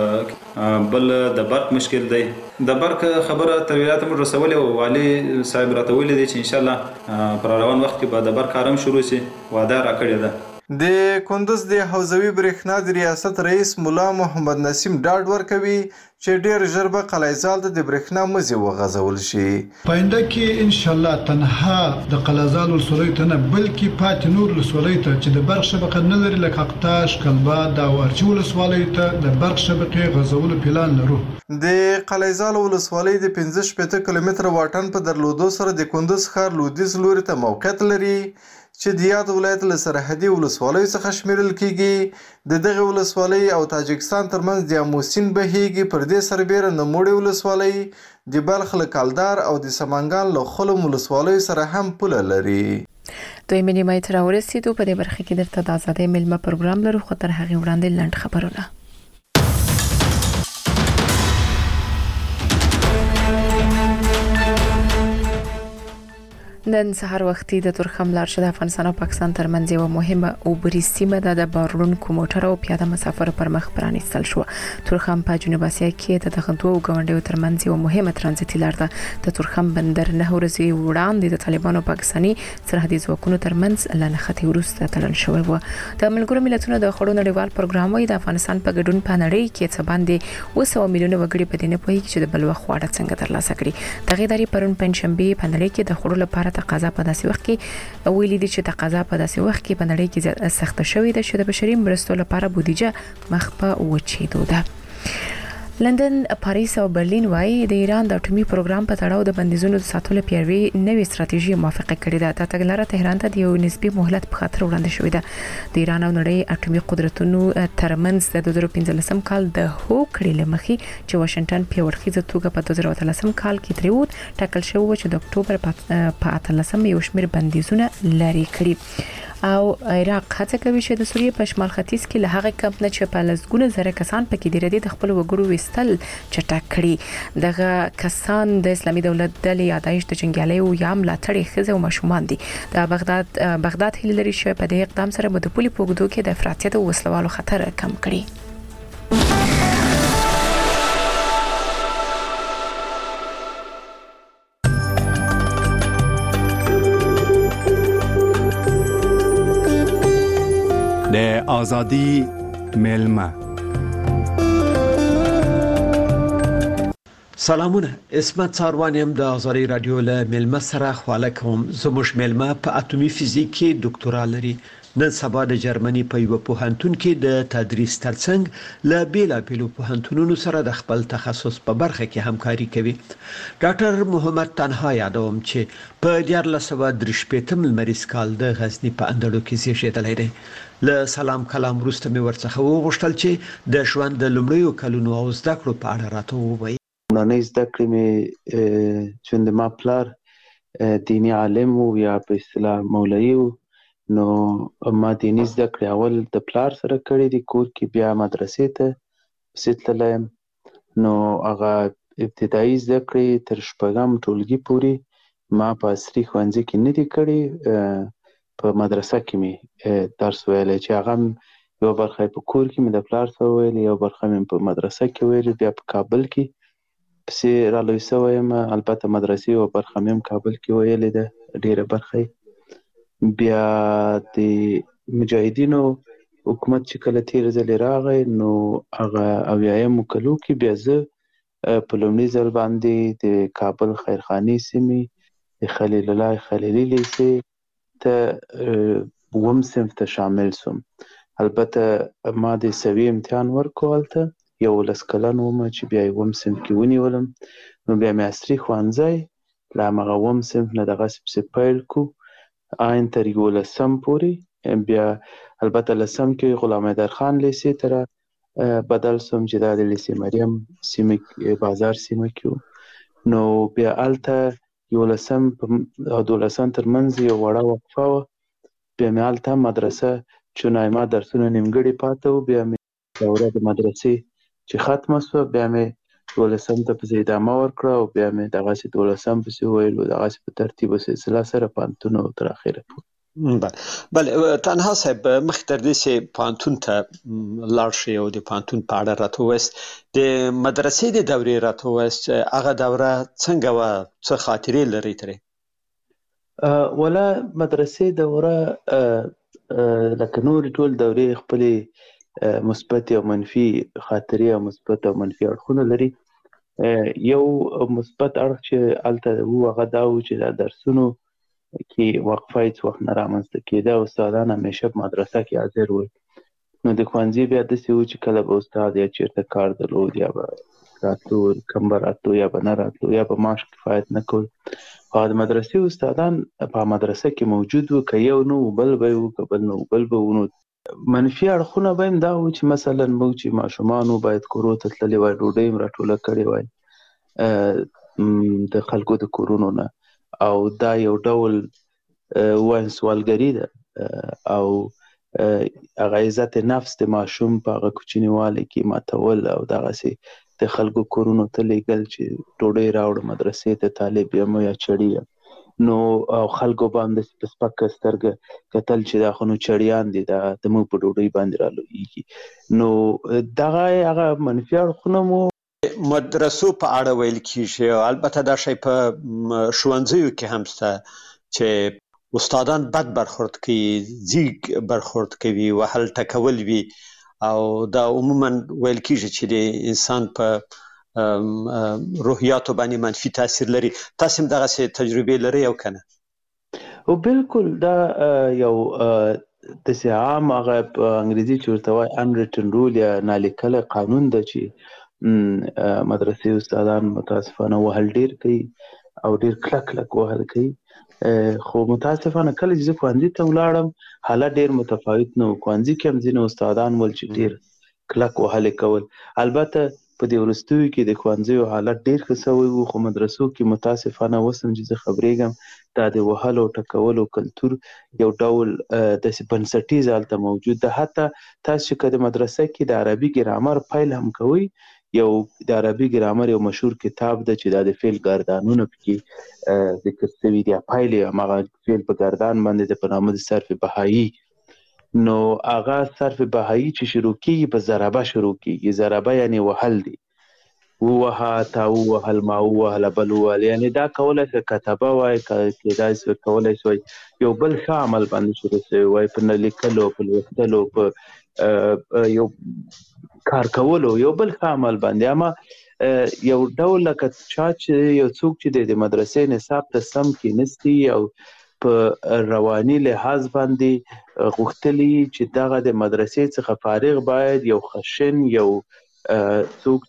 [SPEAKER 23] بل د برق مشکل دی. د برق خبره تر ولایت مو رسولې او والي صاحب راته ویلي دی چې ان شاء الله پر روان وخت کې به د برق کارم شروع شي وعده راکړې ده.
[SPEAKER 2] د کندز د حوزوي برېښنا د ریاست رئیس مولا محمد نسیم ډاډ ورکوي چې ډېر ژر به قلعهزال ته د برېښنا مزي وغځول شي.
[SPEAKER 4] پاینده کې ان شاء الله تنها د قلعهزال ولسوالۍ ته نه بلکې پاتې نور ولسوالۍ ته چې د برق شبکه نه لري لکه اقتاش، کلبات، د ورچي ولسوالۍ ته د برق شبکې غځولو پلان لرو.
[SPEAKER 2] د قلعهزال ولسوالۍ د 15 کیلومتره واټن په درلودو سره د کندز ښار لویدیځ لوري ته موقعیت لري چې د یاد ولایت له سرحدي ولسوالیو څخه شمیرل کیږي. د دغه ولسوالۍ او تاجکستان ترمنځ د امو سیند بهیږي. پر دې سربیره نوموړې ولسوالۍ د بلخ له کلدار او د سمنګان له خلم ولسوالیو سره هم پوله لري.
[SPEAKER 1] دوی نیمه تر ورسېدو په دې برخه کې درته د آزادۍ ملمه پروګرام لرو، خو تر هغې وړاندې لنډ خبرونه. نن سهار وختي د تورخم لار شد افغانستان او پاکستان ترمنځ یو مهمه اوبري سیمه د بارونکو موټر او پیاده مسافر پر مخ پرانیستل شو. تورخم په جنوب اسیا کې د دغه دوه ګاونډیو ترمنځ یو مهمه ترانزیتي لار ده. د تورخم بندر نه ورځي وړاندې د طالبانو پاکستاني سرحدي ځواکونو ترمنځ لنښتې وروسته تړل شوی و. د ملګرو ملتونو د خړو نړیوال پروګرام وايي د افغانستان په ګډون په نړۍ کې څه باندې 200 میلیونه وګړي په دې نه پوهیږي چې د بل وخت خواړه څنګه ترلاسه کړي. دغه ادارې پرون پنځشنبه په نړۍ کې د خړو لپاره تقاضا په داسې وخت کې ویلي دي چې تقاضا په داسې وخت کې په نړۍ کې سخت شوې ده چې د بشري مرستو لپاره بودیجه مخ په وچېدو ده. لندن، پاریس او برلین وايي د ایران د اټومي پروګرام په تړاو د بندیزونو د ساتلو پیروي نوې ستراتیژي موافقه کړې ده. دا تګلاره تهران ته د یو نسبي مهلت په خاطر وړاندې شوې ده. د ایران او نړۍ اټومي قدرتونو ترمنځ د 2015 کال د هوکړې لمخې چې واشنگټن په ورخیزه توګه په 2013 کال کې تریود ټاکل شوی و چې د اکتوبر په 18 یو شمېر بندیزونه لري کړي. او عراق هڅه کوي چې د سوریې په شمال ختیځ کې له هغه کمپ نه چې په لسګونه زره کسان پکې د ردی د خپل وګړو وستل چټک کړي. دغه کسان د اسلامي دولت د یادایش د جنگیالیو یا ملاتړي خزه او ماشومان دي. د بغداد هیله لري چې په دې اقدام سره به د پولي پوګدو کې د افراطیت او وسلوالو خطر کم کړي.
[SPEAKER 5] د آزادی ملمه.
[SPEAKER 6] سلامونه، اسمت ساروانیم د آزادی رادیو له ملمه سره خواله کوم. زموږ ملمه په اټومي فزیک کې ډاکټورا لري. نن سبا د جرمني په یو پوهنتون کې د تدریس ترڅنګ له بیلابیلو پوهنتونونو سره د خپل تخصص په برخه کې همکاري کوي. ډاکټر محمد تنها یادوم چې په 1983 لمریز کال د غزنی په اندړو کې زیږیدلی دی. له سلام کلام وروسته مې ورڅخه وغوښتل چې د ژوند د لومړیو کلونو او زده کړو په اړه راته ووایي.
[SPEAKER 24] لومړنۍ زده کړې مې چې د ما پلار دیني عالم و یا په اصطلاح مولوي و، نو ما دیني زده کړې اول د پلار سره کړې دي کور کې، بیا مدرسې ته پسې تللی یم. نو هغه ابتدایي زده کړې تر 6م ټولګي پورې ما په عصري ښوونځي کې نه دي کړې. په مدرسه کې مې درس ویلی چې هغه یو برخه په کور کې مې د پلار سره ویلې، یو برخه مې په مدرسه کې ویلې، بیا په کابل کې پسې رالوی سوی یم. البته مدرسې یو برخه مې هم کابل کې ویلې ده، ډېره برخه. بیا د مجاهدینو حکومت چې کله تیر ځلې راغی نو هغه 80مو کلو کې بیا زه په لومړي ځل باندې د کابل خیرخانې سیمې د خلیل الله خلیلي لیسې ته 9م صنف ته شامل سوم. البته ما د سوي امتحان ورکو هلته 11 کلن وم چې بیا 9م صنف کې ونیولم. نو بیا مې عصري ښوونځی له همغه 9م صنف نه دغسې پسې پیل کو آین تر 11م پورې. بیا البته 10م کې غلام حیدرخان لیسې ته بدل سوم چې دا د لیسې مریم سیمه بازار سیمه کې و. نو بیا هلته 11م او 12م ترمنځ یو وړه وقفه وه. بیا مې هلته مدرسه چونایما درسونه نیمګړي پاته وو. بیا مې دوره د مدرسې چې ختمه سوه بیا مې 12م ته پسې ادامه ورکړه او بیا مې دغسې 12م پسې وویل، دغسې په ترتیب و سلسله سره پوهنتون او تر اخره پورې.
[SPEAKER 6] بله تنها صاحب، مخکې تر دې چې پوهنتون ته لاړ شئ او د پوهنتون په اړه راته ووایاست، د مدرسې د دورې راته ووایاست چې هغه دوره څنګه وه، څه خاطرې لرئ ترې؟
[SPEAKER 24] ولا مدرسې دوره لکه نور ټول دورې خپلې مثبت او منفي خاطرې او مثبت او منفي اړخونه لري. یو مثبت اړخ چې هلته و هغه دا و چې دا درسونو کې وقفه هېڅ وخت نه رامنځته کېده. استادان همیشه په مدرسه کې حاضر ول. نو د ښوونځي بیا داسې و چې کله به استاد یا چېرته کار درلود یا به راتلو، کم به راتلو یا به نه راتلو یا به معاش کفایت نه کول. او د مدرسې استادان په مدرسه کې موجود وو، که یو نه و بل به و، که بل نه و بل به و. نو منفي اړخونه به هم دا و چې مثلا موږ چې ماشومان وو باید کورو ته تللي وای، ډوډۍ هم راټوله کړې وای د خلکو د کورونو نه، او دا یو ډول ووایم سوالګري ده او هغه عزت نفس د ماشوم په هغه کوچنیوالي کې ماتول او دغسې د خلکو کورونو ته لیږل چې ډوډۍ راوړه مدرسې ته، طالب یم یا چړي یم. نو او خلکو به هم داسې په سپکه سترګه کتل چې دا خو نو چړیان دي، دا زموږ په ډوډۍ باندې رالویږي. نو دغه هغه منفي اړخونه مو
[SPEAKER 6] مدرسو په اړه ویل کیږي، او البته دا شی په ښوونځیو کې هم شته چې استادان بد برخورد کوي، ځیږ برخورد کوي، وهل ټکول وي، او دا عموما ویل کیږي چې د انسان په روحیاتو باندې منفي تاثیر لري. تاسو هم دغسې تجربې لرئ او که نه؟
[SPEAKER 24] او بالکل دا یو داسې عام هغه په انګریزي چې ورته وایي unwritten rule یا نالیکلی قانون ده چې مدرسې استادان متاسفانه وهل ډېر کوي او ډېر کلک کلک وهل کوي. خو متاسفانه کله چې زه ښوونځي ته ولاړم حالت ډېر متفاوت نه و. ښوونځي کې هم ځینې استادان ول چې ډېر کلک وهلې کول. البته په دې وروستیو کې د ښوونځیو حالت ډېر ښه سوی و، خو مدرسو کې متاسفانه اوس هم چې زه خبرېږم دا د وهلو ټکولو کلتور یو ډول داسې بنسټیز هلته موجود ده. حتی تاسو چې که د مدرسه کې د عربي ګرامر پیل هم کوئ، یو د عربي ګرامر یو مشهور کتاب ده چې دا د فعل ګردانونه پکې ذکر شوي دي. پیل یې هماغه فعل په ګردان باندې ده په نامه د صرف بهایي. نو هغه صرف بهایي چې شروع کېږي په ضربه شروع کېږي. ضربه یعنې وهل دی، ووهه، تا ووهل، ما ووهله، بل ووهل. یعنې دا کولی شي کتبه وای، کېدای شي کولی شي یو بل ښه عمل باندې شروع شوی وای، په نه لیکلو، په لوستلو، په یو کار کولو، یو بل ښه عمل باندې. اما یو ډول لکه چا چې یو څوک چې د مدرسې نصاب ته سم کېنستی او په رواني لحاظ باندې غوښتلي چې دغه د مدرسې څخه فارغ باید یو خشن، یو څوک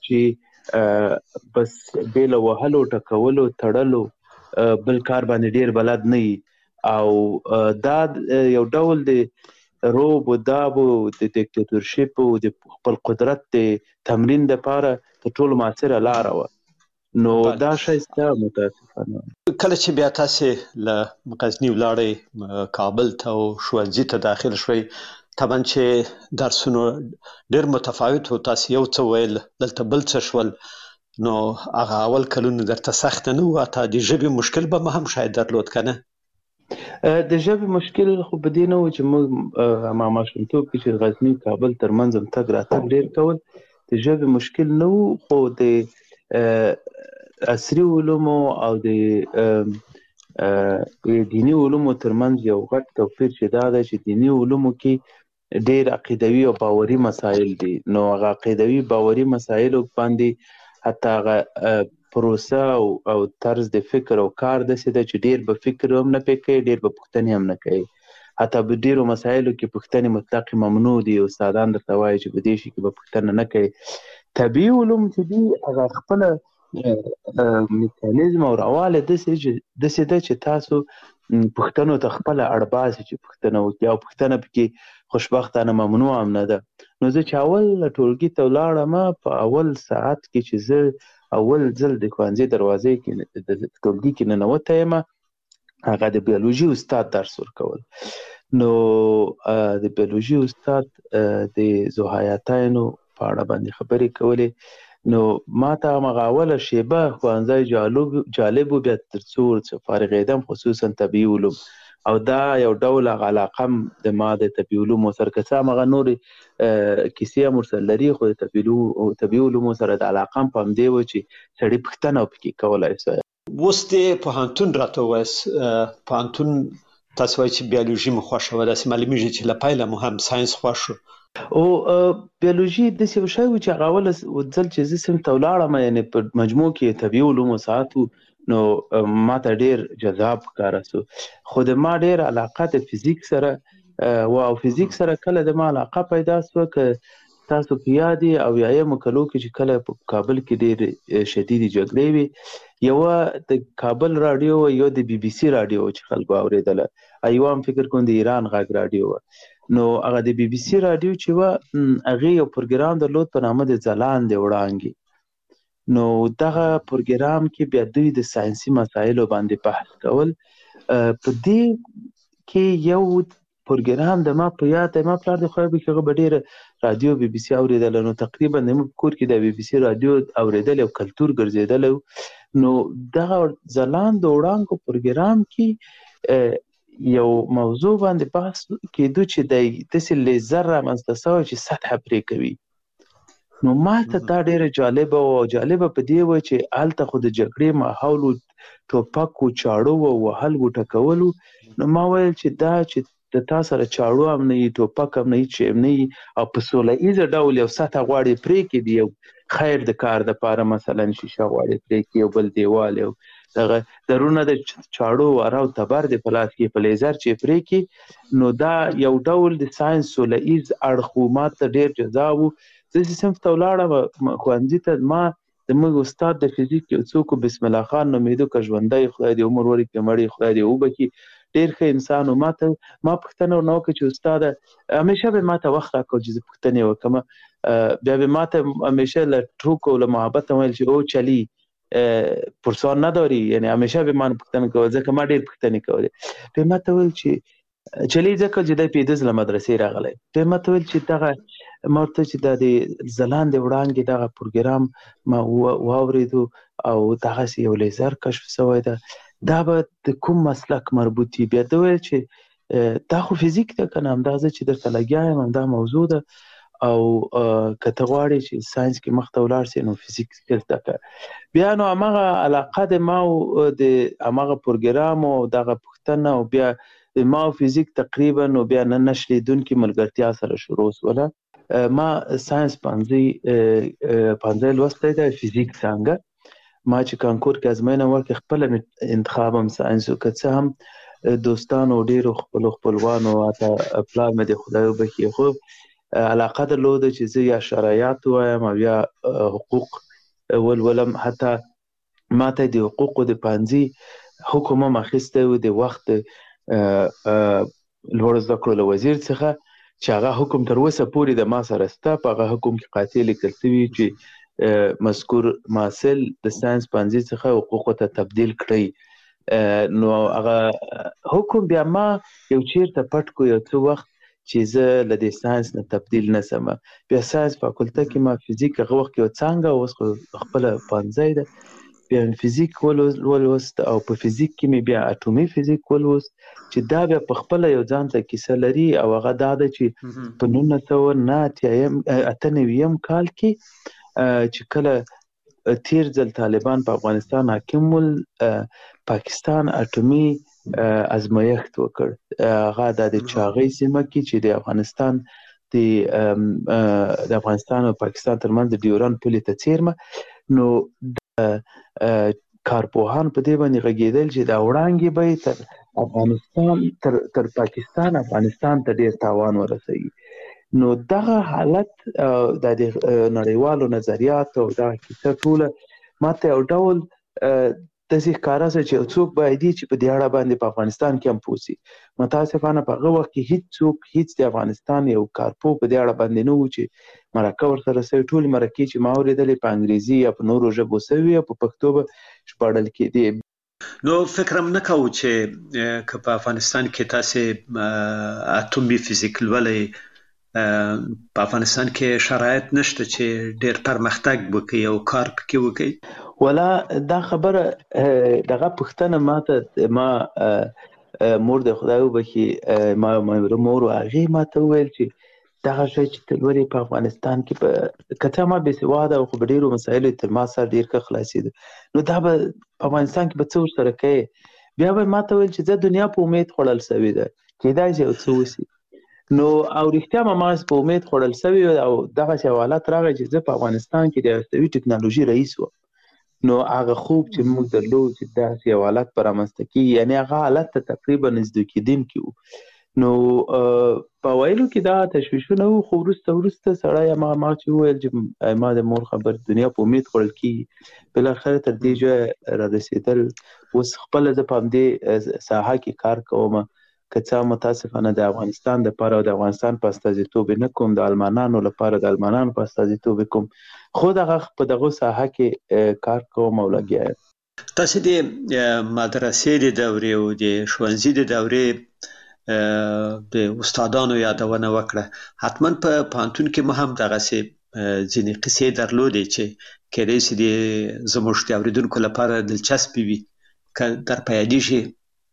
[SPEAKER 24] چې بس بې له وهلو، ټکولو، تړلو بل کار باندې ډېر بلد نه وي. او دا یو ډول د روب و داب و د دیکتاتورشپ و د خپل قدرت د تمرین دپاره تر ټولو مؤثره لاره وه. نو دا شی شته متاسفانه.
[SPEAKER 6] کله چې بیا تاسې له غزني ولاړئ کابل ته او ښوونځي ته داخل شوئ، طبعا چې درسونه ډېر متفاوت و، تاسې یو څه ویل، دلته بل څه شول، نو هغه اول کلونه درته سخته نه وه؟ حتی د ژبې مشکل به هم شاید درلود که نه؟
[SPEAKER 24] د ژبې مشکل خو په دې نه و چې موږ هما ماشومتوب کې چې غزني کابل ترمنځ هم تګ راتګ ډېر کول، د ژبې مشکل نه و. خو د عصري علومو او د دیني علومو ترمنځ یو غټ توپیر چې دا ده چې دیني علومو کې ډېر عقیدوي او باوري مسایل دي. نو هغه عقیدوي باوري مسایلو باندې حتی هغه پروسه او طرز د فکر او کار داسې ده چې ډېر به فکر هم نه پې کوي، ډېر به پوښتنې هم نه کوي. حتی په ډېرو مسایلو کې پوښتنې مطلق ممنوع دي. استادان درته وایي چې په دې شي کې به پوښتنه نه کوي. طبیعي علوم چې دي هغه خپله میکانیزم او رواله داسې ده چې تاسو پوښتنو ته خپله اړ باسي چې پوښتنه وکړي، او پوښتنه پکې خوشبختانه ممنوع هم نه ده. نو زه چې اول ټولګي ته ولاړم، په اول ساعت کې چې زه اول ځل د ښوونځي دروازې کې د ټولګي کې ننوتی یم، هغه د بیولوژي استاد درس ورکول. نو د بیولوژي استاد د ذوحیاتینو په اړه باندې خبرې کولې. نو ما ته هماغه اوله شیبه ښوونځی جالب و، بیا تر څو فارغېدم، خصوصا طبیعي علوم. او دا یو ډول هغه علاقه هم د ما د طبیعي علومو سره، که څه هماغه نورې کیسې هم ورسره لري، خو د طبیعي علومو سره د علاقه هم په همدې وه چې سړي پوښتنه پکې کولی شي.
[SPEAKER 6] اوس د پوهنتون راته ووایاست، پوهنتون تاسو وایئ چې بیولوژي مو خوښه وه، داسې معلومیږي چې له پیله مو هم ساینس خوښ و.
[SPEAKER 24] او بیولوژي داسې یو شی و چې هغه اوله ځل چې زه صنف ته ولاړم، یعنې په مجموع کې طبیعي علومو ساعت و، نو ما ته ډېر جذاب ښکاره سو. خو د ما ډېر علاقه د فزیک سره و، او فزیک سره کله د ما علاقه پیدا سوه که تاسو په یاد یې اویایمو کلو کې چې کله په کابل کې ډېرې شدیدې جګړې وې، یوه د کابل راډیو وه، یو د بي بي سي راډیو چې خلکو اورېدله، یوه هم فکر کوم د ایران غږ راډیو وه. نو هغه د بي بي سي راډیو چې وه هغې یو پروګرام درلود په نامه د ځلاندې وړانګې. نو دغه پروګرام کې بیا دوی د ساینسي مسایلو باندې بحث کول. په دې کې یو پروګرام د ما په یاد دی، ما پلار د خدای بخښي هغه به ډېره راډیو بي بي سي اورېدله، نو تقریبا زموږ په کور کې د بي بي سي راډیو اورېدل یو کلتور ګرځېدلی و. نو دغه ځلاند وړانګو پروګرام کې یو موضوع باندې بحث کېدو چې دی داسې لیزر رامنځته سوی چې سطحه پرې کوي. نو ما ته دا ډېره جالبه وه، او جالبه په دې وه چې هلته خو د جګړې ماحول و، ټوپک و، چاړه وه، وهل و، ټکول و. نو ما ویل چې دا چې د تا سره چاړو هم نه وي، ټوپک هم نه وي، چې هم نه وي، او په سوله ایزه ډول یو سطحه غواړې پرې کړي، یو خیر د کار دپاره مثلا شیشه غواړې پرې کړي، یو بل دیوال، یو دغه درونه د چاړو واره او تبر د په لاس کې په لیزر چې پرې کړي. نو دا یو ډول د ساینس سوله ایز اړخ و، ما ته ډېر جذاب و. زه چې صنف ته ولاړم ښوونځي ته، ما زموږ استاد د فزیک یو څوک بسم الله خان نومېده، که ژوندی خدای دې عمر ورکړي، مړی خدای دې وبخي، ډېر ښه انسان و. ما پوښتنه ورنه وکړه چې استاده همیشه به ما ته وخت راکړو چې زه پوښتنې وکړم، بیا به ما ته همیشه له ټوکو له محبت ویل چې او چلی پرسان نداری، یعنی همیشه به من پوښتنه کول، ځکه ما ډېر پوښتنې کولې. بیا ما ته ویل چې چلی ځکه چې دی پېده له مدرسې راغلی. بیا ما ته ویل چې دغه ما ورته چې دا د ځلاندې وړانګې دغه پروګرام ما واورېدو او دغسې یو لیزر کشف سوی ده، دا به د کوم مسلک مربوط وي؟ بیا ده ویل چې دا خو فزیک ده که نه، همدا زه چې درته لګیا یم همدا موضوع ده، او که ته غواړې چې ساینس کې مخته ولاړ سې نو فزیک زده کړه. بیا نو هماغه علاقه د ما او د هماغه پروګرام او دغه پوښتنه او بیا د ما او فزیک تقریبا نو بیا نه شلېدونکې ملګرتیا سره شروع سوله. ما ساینس پنځه لوستی دی، فزیک څانګه. ما چې کانکور کې ازموینه ورکړې خپله انتخاب هم ساینس و، که څه هم دوستانو ډېرو خپلوانو حتی پلار مې د خدای وبخښي خو علاقه درلوده چې زه یا شرایط وایم او یا حقوق ولولم. حتی ما ته د حقوقو د پوهنځي حکم هم اخیستی و د وخت لوړو زده کړو له وزیر څخه، چې هغه حکم تر اوسه پورې د ما سره شته. په هغه حکم کې قاطع لیکل شوي چې مذکور محصل د ساینس پوهنځي څخه حقوقو ته تبدیل کړئ. نو هغه حکم بیا ما یو چیرته پټ کو یو څه وخت چې زه له دې ساینس نه تبدیل نه سم. بیا ساینس فاکولته کې ما فزیک هغه وخت یو څانګه، اوس خو خپله پوهنځی ده، بیا فزیک ولوست او په فزیک کې مې بیا اټومي فزیک ولوست، چې دا بیا په خپله یو ځان ته کیسه لري. او هغه دا ده چې په 1998 کال کې چې کله تیر ځل طالبان په افغانستان حاکم ول، پاکستان اټومي ازمایښت وکړ. هغه د چاغۍ سیمه کې چې د افغانستان د افغانستان او پاکستان ترمنځ د ډیورند پولې ته څیرمه. نو کارپوهان په دې باندې غږېدل چې دا وړانګې به تر افغانستان تر پاکستان افغانستان ته ډېر تاوان ورسوي. نو دغه حالت د نړیوالو نظریاتو او دغه کیسه ټوله ما ته یو ډول داسې ښکاره شوه چې یو څوک باید چې په دې اړه باندې په افغانستان کې هم پوه شي. متاسفانه په هغه وخت کې هیڅ د افغانستان یو کارپو په دې اړه باندې نه و چې مرکه ورسره شوې. ټولې مرکې چې ما اورېدلې په انګریزي یا په نورو ژبو شوې او په پښتو به ژباړل کېدې.
[SPEAKER 6] نو فکر هم نه کوو چې که په افغانستان کې تاسې اټومي فزیک لولئ، په افغانستان کې شرایط نشته چې ډېر پرمختګ وکړي او کار پکې وکړي؟
[SPEAKER 24] ولا دا خبره دغه پوښتنه ما مور د خدای وبخښي ما مور هغې ما ته وویل چې دغه شی چې ته لولې په افغانستان کې که څه ما بېسواده او خو په ډېرو مسایلو تر ما سره ډېر ښه خلاصېده، نو دا به په افغانستان کې به څه ورسره کوې؟ بیا به ماته ویل چې زه دنیا په امید خوړل سوې ده کېدای شي یو څه وشي نو او رښتیا ما په امید خوړل سوې او دغه حالت راغی چې زه په افغانستان کې د هستوي ټکنالوژي رئیس وم نو هغه خوب چې موږ درلود چې داسې یو حالت به رامنځته کېږي یعنې هغه حالت ته تقریبا نږدې کېدونکي وو نو په ویلو کې دا تشویشونه وو خو وروسته سړی ما چې وویل چې ما د مور خبر دنیا په امید خوړل کېږي بالاخره تر دې ځایه رارسېدل اوس خپله زه په همدې ساحه کې کار کوم که څه متاسفانه د افغانستان دپاره او د افغانستان په استازیتوب نه کوم د المانانو لپاره د المانانو په استازیتوب کوم خو دغه په دغه ساحه کې کار کوم او لګیا یم.
[SPEAKER 6] تاسو د مدرسې د دورې او د ښوونځي د دورې د استادانو یادونه وکړه حتما په پوهنتون کې مو هم دغسې ځینې قصې درلودې چې کېدای شي زموږ د اورېدونکو لپاره دلچسپې وي که در په یادېږي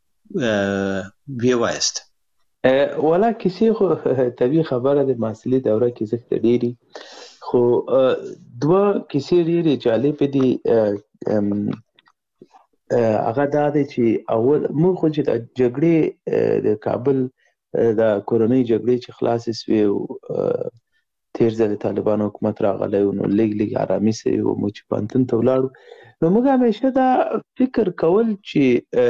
[SPEAKER 6] وی وایست
[SPEAKER 24] ولا کسی خو طبیعي خبره د محصلي دوره کې زښت ډېری خو دوه کیسې ډېرې جالبې دي هغه دا دی چې اول موږ خو چې د جګړې د کابل د کورنۍ جګړې چې خلاصې سوې تېر ځل د طالبانو حکومت راغلی و نو لږ ارامي سوې و موږ چې پوهنتون ته ولاړو نو موږ همیشه دا فکر کول چې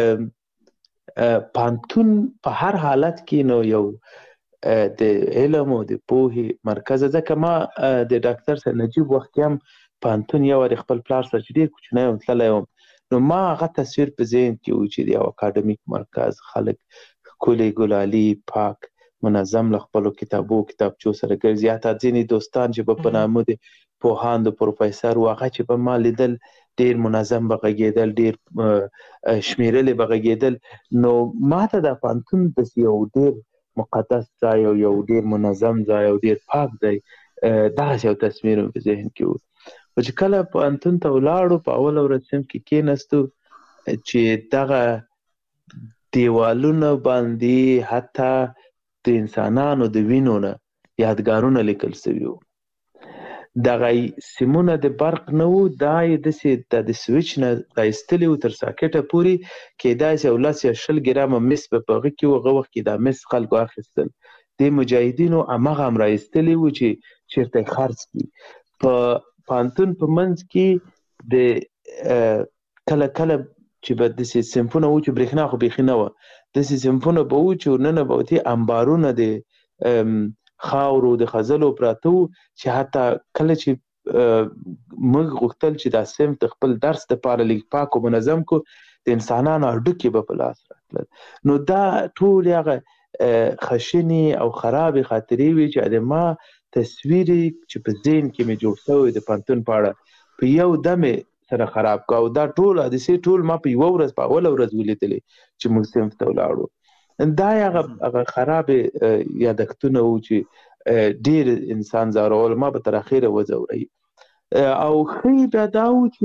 [SPEAKER 24] پوهنتون په هر حالت کې نو یو د علم او د پوهې مرکز ځکه ما د ډاکټر سید نجیب وخت هم پوهنتون یو وارې خپل پلار سره چې ډېر کوچنی وم تللی وم نو ما هغه تصویر په ذهن کې و چې د یو اکاډمیک مرکز خلک ښکلي ګلالي پاک منظم له خپلو کتابچو سره ګرځي حتی ځینې دوستان چې به په نامه د پوهان د پروفیسر و هغه چې به ما لیدل ډېر منظم به غږېدل ډېر شمېرلې به غږېدل نو ما ته د پوهنتون داسې یو ډېر مقدس ځای او یو ډېر منظم ځای او ډېر پاک ځای دغسې یو تصویر مې په ذهن کې و خو چې کله پوهنتون ته ولاړو په اوله ورځ صنف کې کېناستو چې دغه دیوالونه باندې حتی د انسانانو د وینو نه یادګارونه لیکل سوي وو دغه سیمونه د برق نه وو دا یې داسې د سویچ نه رایستلي وو تر ساکټه پورې کېدای شي 10 یا 20 ګرامه مس به په هغه کې وو هغه وخت کې دا مس خلکو اخیستل د مجاهدینو هماغه هم رایستلي وو چې چېرته یې خرڅ کړي په پوهنتون په منځ کې د کله چې به داسې صنفونه وو چې برېښنا خو بیخي نه وه داسې صنفونه به وو چې ورننه به وتې انبارونه د خاورو د خځلو پراته وو چې حتی کله چې موږ غوښتل چې دا صنف د خپل درس دپاره لږ پاک او منظم کړو د انسانانو هډوکي به په لاس راتلل نو دا ټولې هغه خشنې او خرابې خاطرې وې چې د ما تصویر چې په ذهن کې مې جوړ شوی د پوهنتون په اړه په یو دم سره خراب کړ او دا ټول حادثې ټول ما په یوه ورځ په اوله ورځ ولیدلې چې موږ صنف ته ولاړو دا هغه خراب یادښتونه وو چې ډېر انسان ځورول ما به تر اخره وځوروي او ښه بیا دا وو چې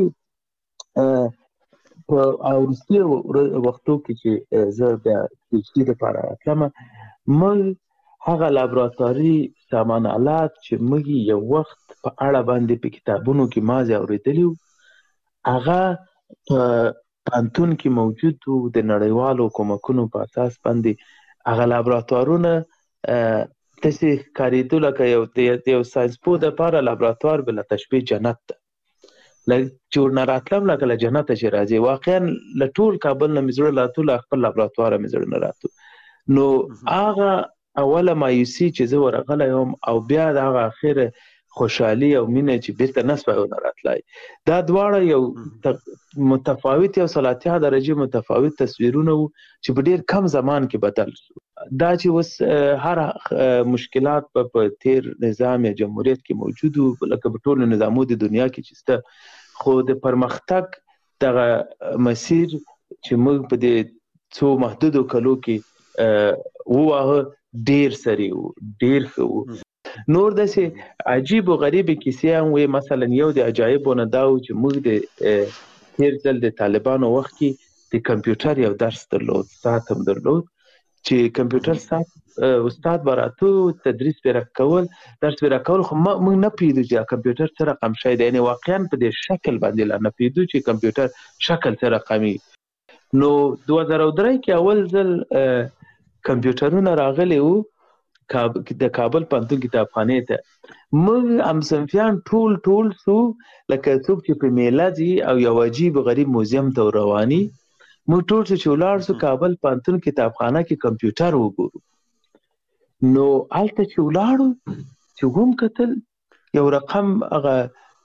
[SPEAKER 24] په وروستي وختو کې چې زه بیا پي ایچ ډي دپاره راتلمه موږ هغه لابراتواري سامان آلات چې موږ یو وخت په اړه باندې په کتابونو کې مازې اورېدلي وو هغه په پوهنتون کې موجود وو د نړیوالو کومکونو په اساس باندې هغه لابراتوارونه داسې ښکارېدو لکه یو ساینسپوه دپاره لابراتوار بله تشبیه جنت ده چې ورنه راتلم لکه له جنته چې راځي واقعا له ټول کابل نه مې زړه راتو له خپل لابراتواره مې زړه نه راتو نو هغه اوله مایوسي چې زه ورغلی وم او بیا د هغه اخره خوشحالي او مینه چې بیرته نه سوی ونه راتلی دا دواړه یو متفاوت یو 30 درجې متفاوت تصویرونه وو چې په ډېر کم زمان کې بدل شو دا چې اوس هر مشکلات په تیر نظام یا جمهوریت کې موجود وو لکه په ټولو نظامو د دنیا کې چې شته خو د پرمختګ دغه مسیر چې موږ په دې څو محدودو کلو کې وواهه ډېر سریع وو ډېر ښه وو نور داسې عجیب و غریبې کیسې هم وې مثلا یو د عجایبو نه دا و چې موږ د تېر ځل د طالبانو وخت کې د کمپیوټر یو درس درلود ساعت هم درلود چې کمپیوټر ساعت استاد به راتو تدریس به راکول درس به راکول خو موږ نه پوهېدو چې کمپیوټر څه رقم شی دی یعنې واقعا په دې شکل باندې لا نه پوهېدو چې کمپیوټر شکل څه رقمي نو 2003 کې اول ځل کمپیوټرونه راغلي وو د کابل پوهنتون کتابخانې ته. موږ هم صنفیان ټول سو لکه څوک چې په میله ځي او یو عجیب غریب موزیم ته رواني. موږ ټول چې ولاړ سو کابل پوهنتون کتابخانه کې کمپیوټر وګورو. نو هلته چې ولاړو چې هم کتل یو رقم هغه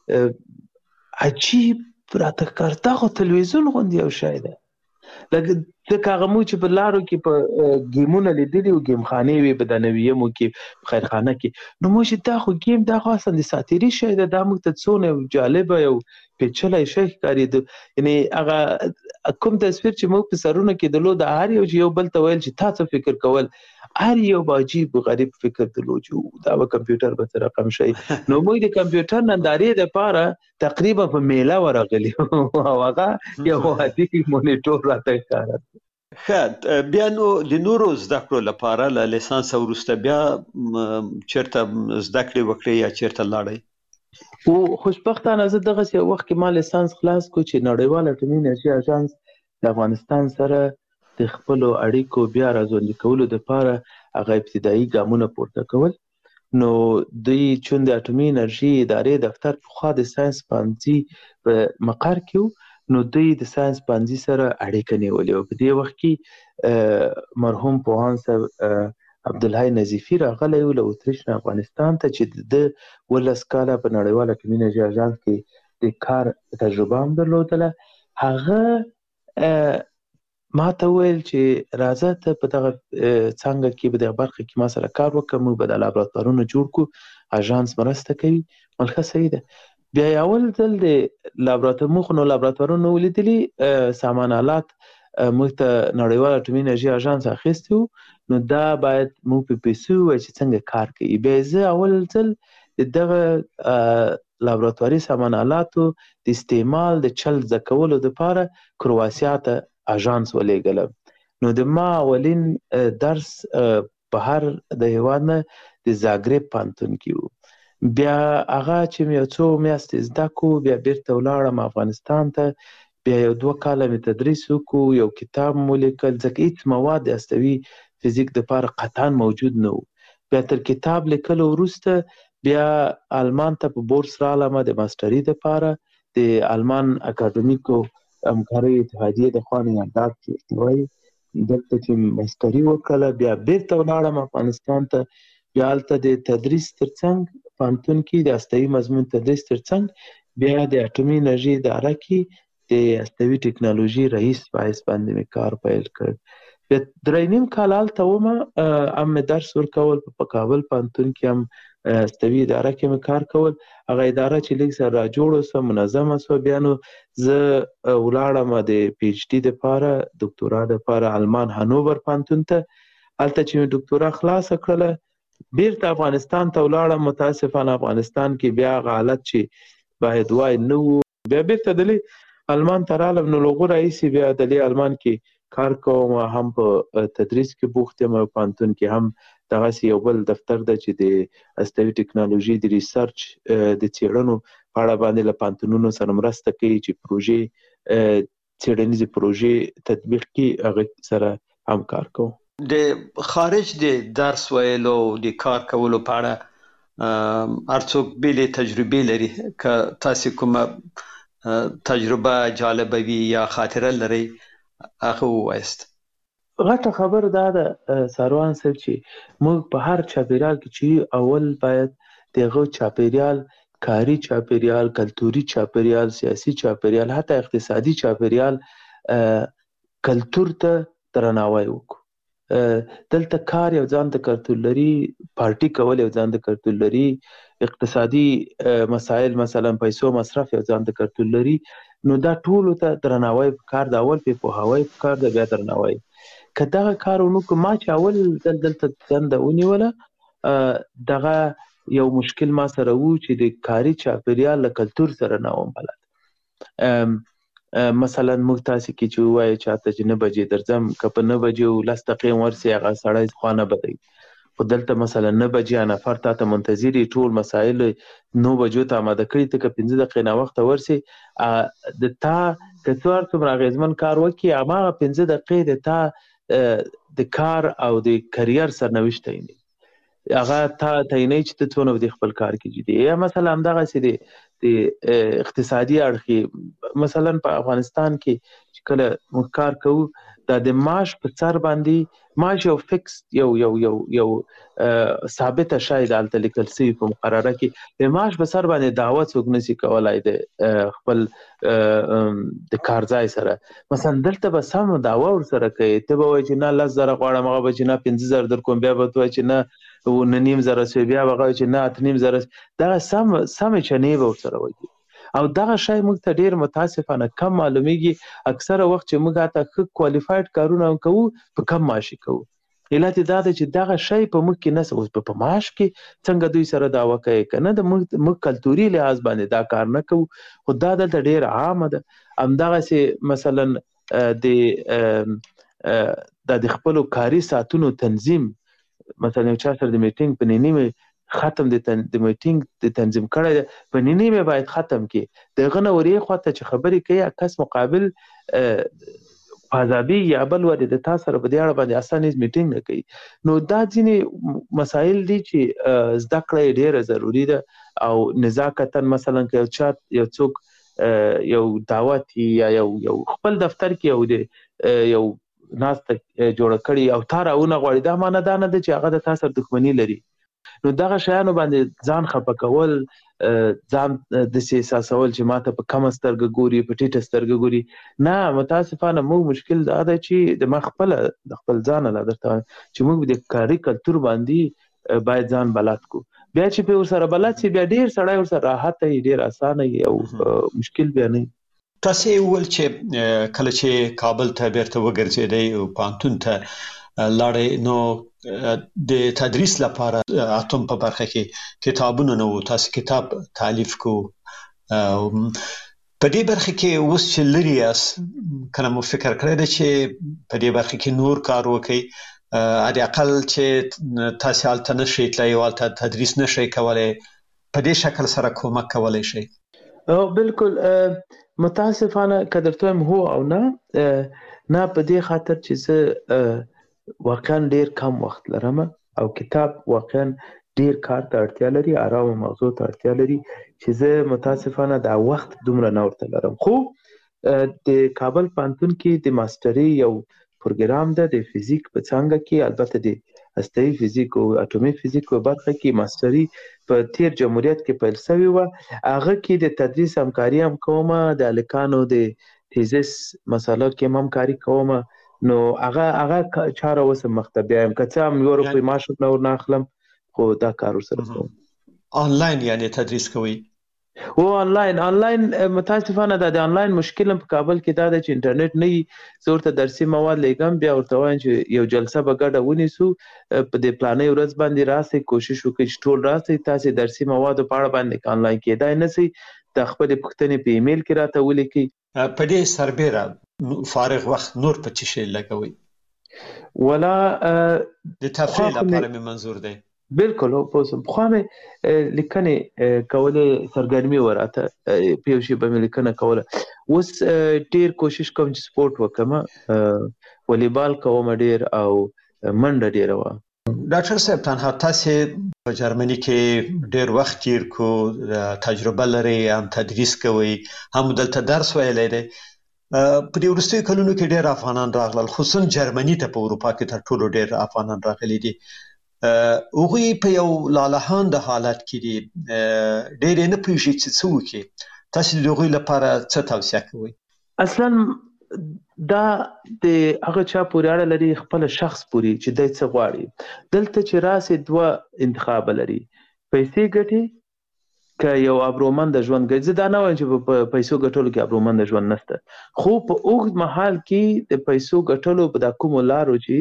[SPEAKER 24] عجیب راته کارته خو تلویزیون غوندې یو شی ده. لکه هغه مو چې په لارو کې په ګیمونه لیدلي و، ګیم خانې وي په د نویمو کې خیرخانه کې. نو موږ چې دا خو ګیم دا خو اصلا د ساتیري شی ده، دا موږ ته څونه جالبه یو پیچلی شی ښکارېده. یعنې هغه کوم تصویر چې موږ په سرونه کې درلود هر یو چې یو بل ته ویل چې تا څه فکر کول، هر یو به عجیب غریب فکر درلود چې دا به کمپیوټر به څه رقم شي. نو موږ د کمپیوټر نندارې دپاره تقریبا په میله ورغلي او هغه یو عادي مونیټور راته ښکاره.
[SPEAKER 6] ښه، بیا نو د نورو زده کړو لپاره له لیسانس وروسته بیا چېرته زده کړې وکړې یا چېرته لاړئ؟
[SPEAKER 24] او خوشبختانه زه دغسې یو وخت کې ما لیسانس خلاص کړو چې نړیوال اټومي انرژي اژانس د افغانستان سره د خپلو اړیکو بیا راژوندي کولو دپاره هغه ابتدایي ګامونه پورته کول. نو دوی چون د اټومي انرژي ادارې دفتر پخوا د ساینس پوهنځي په مقر کې و، نو دوی د ساینس پوهنځي سره اړیکه نیولې وه. په دې وخت کې مرحوم پوهاند صاحب عبدالحی نظیفي راغلی و له اتریش نه افغانستان ته چې د 11 کاله په نړیوال اټومي انرژي اژانس کې د کار تجربه هم درلودله. هغه ما ته وویل چې راځه ته په دغه څانګه کې په دغه برخه کې ما سره کار وکړه، موږ به دا لابراتوارونه جوړ کړو، اژانس مرسته کوي. ښه صحیح ده. بیا یې اول ځل د لابراتوارونو ولیدلي سامان آلات موږ ته نړیوال اټومي انرژي اژانس اخیستی و، نو دا باید موږ په پیسو ووایو چې څنګه کار کوي. بیا زه اول ځل د دغه لابراتواري سامان آلاتو د استعمال د چل زده کولو دپاره کرواسیا ته اژانس ولېږلم. نو د ما اولین درس بهر د هېواد نه د زاګرب پوهنتون کې و. بیا هغه چې مې یو څو میاشتې زده کړو، بیا بیرته ولاړم افغانستان ته. بیا یو 2 کاله مې تدریس وکړو، یو کتاب مو لیکل، ځکه هېڅ مواد د هستوي فزیک دپاره قطعا موجود نه و. بیا تر کتاب لیکلو وروسته بیا آلمان ته په بورس رالم د ماسټري دپاره د آلمان اکاډمیکو همکارۍ اتحادیې د خوا نه یاداد چې وایي دلته چې ماسټري وکړله. بیا بیرته ولاړم افغانستان ته. بیا هلته د تدریس ترڅنګ پوهنتون کې د هستوي مضمون تدریس ترڅنګ بیا د اټومي انرژي اداره کې د هستوي ټکنالوژي رئیس په حیث باندې مې کار پیل کړ. بیا 3.5 کال هلته ومه، هم مې درس ورکول په کابل پوهنتون کې، هم هستوي اداره کې مې کار کول. هغه اداره چې لږ سره راجوړه سوه، منظمه سوه. بیا نو زه ولاړم د پی ایچ ډي دپاره، دکتورا دپاره آلمان هانوور پوهنتون ته. هلته چې مې دکتورا خلاصه کړله بیرته افغانستان ته ولاړم. متاسفانه افغانستان کې بیا هغه حالت چې باید وای نه و. بیا بیرته دلې آلمان ته رالم. نو له هغو راهیسې بیا دلې آلمان کې کار کوم، هم په تدریس کې بوخت یم، او پوهنتون کې هم دغسې یو بل دفتر ده چې د هستوي ټکنالوژي د ریسرچ د څېړنو په اړه باندې له پوهنتونونو سره مرسته کوي چې پروژې څېړنیزې پروژې تطبیق کړي، هغه سره هم کار کوم.
[SPEAKER 6] د خارج د درس ویلو د کار کولو په اړه هر څوک بېلې تجربې لري. که تاسې کومه تجربه جالبه وي یا خاطره لرئ هغه ووایاست.
[SPEAKER 24] غټه خبر دا ده سروان صاحب چې موږ په هر چاپیریال کې چې اول باید دغه چاپیریال، کاري چاپیریال، کلتوري چاپیریال، سیاسي چاپیریال، حتی اقتصادي چاپیریال، کلتور ته درناوی وکړو. دلته کار یو ځان ته کلتور لري، پارټي کول یو ځان ته کلتور لري، اقتصادي مسایل مثلا پیسو مصرف یو ځان ته کلتور لري. نو دا ټولو ته درناوی پکار ده. اول پې پوهاوی پکار ده، بیا درناوی. که دغه کار ونه کړو، ما چې اول دلته دنده ونیوله، دغه یو مشکل ما سره و چې د کاري چاپیریال له کلتور سره نه وم بلد. مثلا موږ تاسې کې چې ووایو چاته چې 9 بجې درځم، که په 9 بجې 10 دقیقې ورسې هغه سړی خوا نه بدوي. خو دلته مثلا 9 بجې نفر ته منتظري ټول مسایل 9 بجو ته آماده کړي ته 15 دقیقې نه وخت ورسي د تا کڅوار څومره غیزمن کار وکي هغه 15 دقیقې د تا د کار او د کرییر سرنوشت دی هغه تا تعینې چې ته څونه د خپل کار کې جدي یا مثلا همدغه سي د اقتصادي اړخي مثلا په افغانستان کې کله کار کوو د معاش په سر باندې معاش یو فکس یو ثابت شای د الته لیکل سي په مقرره کې د معاش په سر باندې دعوت څوک نشي کولای د خپل د کارځای سره مثلا دلته به سم دعوه ور سره کوي ته به وایي چې نه 10,000 غواړم هغه به چې نه 15,000 در کوم بیا به وایي چې نه 9,500 بیا به وایي چې نه 8,500 دا سم چنې به ور سره وایي او دغه شای موږ ته ډیر متاسفانه کم معلومیږي اکثره وخت چې موږ ته کوالیفاید کارونه کوو په کم معاش کوو علت دا ده چې دغه شای په موږ کې نه اوس په معاش کې څنګه دوی سره دعوه کوي کنه د موږ کلتوري لحاظ باندې دا کار نه کوو خو دا دلته ډیر عام ده همدغه سي مثلا د خپل کاري ساعتونو تنظیم مثلا یو چا سره د میټینګ په نیمه ختم د میټینګ د تنظیم کړی په نیمه باید ختم کی دغه نوري خواته چې خبرې کوي کس مقابل فاضابي یا بل ور د تاسو سره په دې اړه باندې اسانه میټینګ نه کوي نو دا ځینې مسایل دي چې زده کړه ډیره ضروری ده او نزاکتن مثلا که یو څوک یو دعوت یا یو خپل دفتر کې یو ناس ته جوړ کړي او تارونه غوړي دا معنی دا نه ده چې هغه د تاسو سره دښمنی لري نو دغه شیانو باندې ځان خپه کول ځان د احساسول چې ماته په کم سترګه ګوري په ټیټه سترګه ګوري نه متاسفانه موږ مشکل دا ده چې د خپل ځان له درته چې موږ د کاري کلتور باندې باید ځان بلد کو بیا چې په سره بلد شي بیا ډیر سړی ور سره راحت ډیر اسانه او مشکل بیا نه
[SPEAKER 6] تاسو ول چې کله چې کابل ته بیرته وګرځیدئ او پانتون ته لاړې نو د تدریس لپاره اتم په برخه کې کتابونه نو تاسو کتاب تالیف کو په دې برخه کې اوس چې لري اس کنه مو فکر کړی دی چې په دې برخه کې نور کار وکړي علي اقل چې تاسو حالت نشئ تلای او تدریس نشئ کولای په دې شکل سره کومک کولای شي
[SPEAKER 24] او بالکل متاسفانه قدرتوم هو او نه په دې خاطر چې زه واقعا ډیر کم وخت لرم او کتاب واقعا ډیر کار ته اړتیا لري آرام موضوع ته اړتیا لري چې زه متاسفانه دا وخت دومره نه ورته لرم خو د کابل پانتون کې د ماستري یو پروګرام ده د فزیک په څنګه کې البته د هسته‌ای فزیک او اټومي فزیک په برخه کې ماستري په تیر جمهوریت کې پیل شوی و هغه کې د تدریس همکاري هم کومه د الکانو د تیزس مسله کې هم همکاري کومه نو هغه چاره وسه مختبیم کته هم یو روپی معاش نور نه اخلم خو دا کار سره کوم
[SPEAKER 6] آنلاین یعنی تدریس کوي
[SPEAKER 24] او آنلاین متاسفانه د آنلاین مشکل په کابل کې دا د انټرنیټ نه زورته درسي مواد لګم بیا ورته وایم چې یو جلسه به ګډه ونیسو په دې پلانې ورځ باندې راسي کوشش وکړئ چې ټول راسي تاسو درسي مواد په اړه باندې آنلاین کېدای نه سي د خپل پښتنې په ایمیل کې راته ولیکي
[SPEAKER 6] په دې سربېره فارغ وخت نور په چی شي لګوي
[SPEAKER 24] ولا
[SPEAKER 6] د تفریح لپاره مې منظور دی
[SPEAKER 24] بالکل په خامه لیکنه کوله سرګرمي وراته پیوشي به لیکنه کوله اوس ډیر کوشش کوم چې سپورت وکم والیبال کوم ډیر او منډه ډیر و
[SPEAKER 6] ډاکټر صاحب تنها تاسو په جرمني کې ډیر وخت تیر کو تجربه لري هم تدریس کوي هم دلته درس ویلی دی په دې وروستیو کلونو کې ډیر افغانان راغلل خصوصا جرمني ته په اروپا کې تر ټولو ډیر افغانان راغلي دي اوغه په یو لالهاند حالت کې دي ډېر نه پېژې چې څه وکړي تاسو د دوی لپاره څه توصیه کوئ
[SPEAKER 24] اصلا دا د هغه چا پورې اړه لري خپل شخص پورې چې دای څه غواړي دلته چې راسي دوه انتخاب لري پیسې ګټي که یو ابرومند ژوند ګرځي دا نه وایم چې په پیسو ګټلو کې ابرومند ژوند نشته خو په اوږد مهال کې د پیسو ګټلو په د کوم لارو چې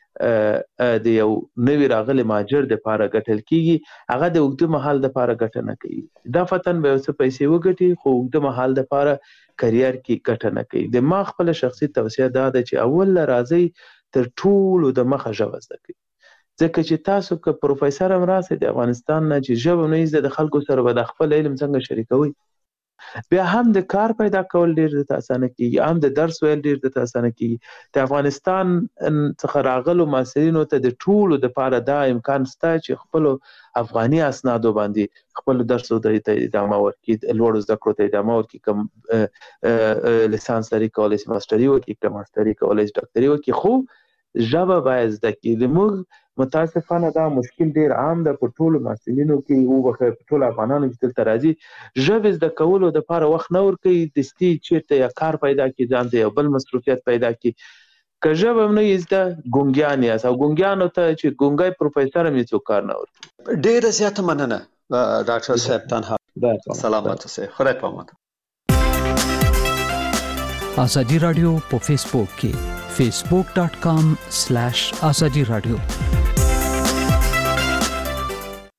[SPEAKER 24] د یو نوی راغلی ماجر د پاره ګټل کیږي هغه د اوږد مهال د پاره ګټه نه کوي دا فتن به څه پیسې وګټي خو اوږد مهال د پاره کرییر کې ګټه نه کوي د ما خپل شخصي توصیه دا ده چې اول راځي تر ټولو د مخه ژبه زده کوي ځکه چې تاسو که پروفیسور هم راسئ د افغانستان نه چې ژبه نه زده د خلکو سره به د خپل علم څنګه شریکوي، بیا هم د کار پیدا کول ډیر د اسانه کیږي، هم د درس ویل ډیر د اسانه کیږي. د افغانستان څخه راغلو محصلینو ته د ټولو د پاره دا امکان شته چې خپل افغاني اسنادو باندې خپل درسو ته ادامه ورکړي، لوړ زده کړو ته ادامه ورکړي، کوم لیسانس لري کولای شي ماستري وکړي، کوم ماستري کولای شي ډاکټري وکړي، خو ژبه باید زده کړي. موږ متاسفانه دا مشکل ډیر عام ده په ټولو محصلینو کې، او په ټولو افغانانو چې دلته راځي ژبه زده کولو د لپاره وخت نه ورکوي، دستي چیرته یا کار پیدا کړي، ځان ته یو بل مصروفیت پیدا کړي. که ژبه نه زده ګونګیان یاست، او ګونګیانو ته چې ګونګی پروفیسور هم هیڅ کار نه ورکوي.
[SPEAKER 6] ډیره زیاته مننه ډاکټر صاحب. تنها سلامت اوسئ، خدای پامان.
[SPEAKER 3] آزادی رادیو په فیسبوک کې facebook.com/azadi radio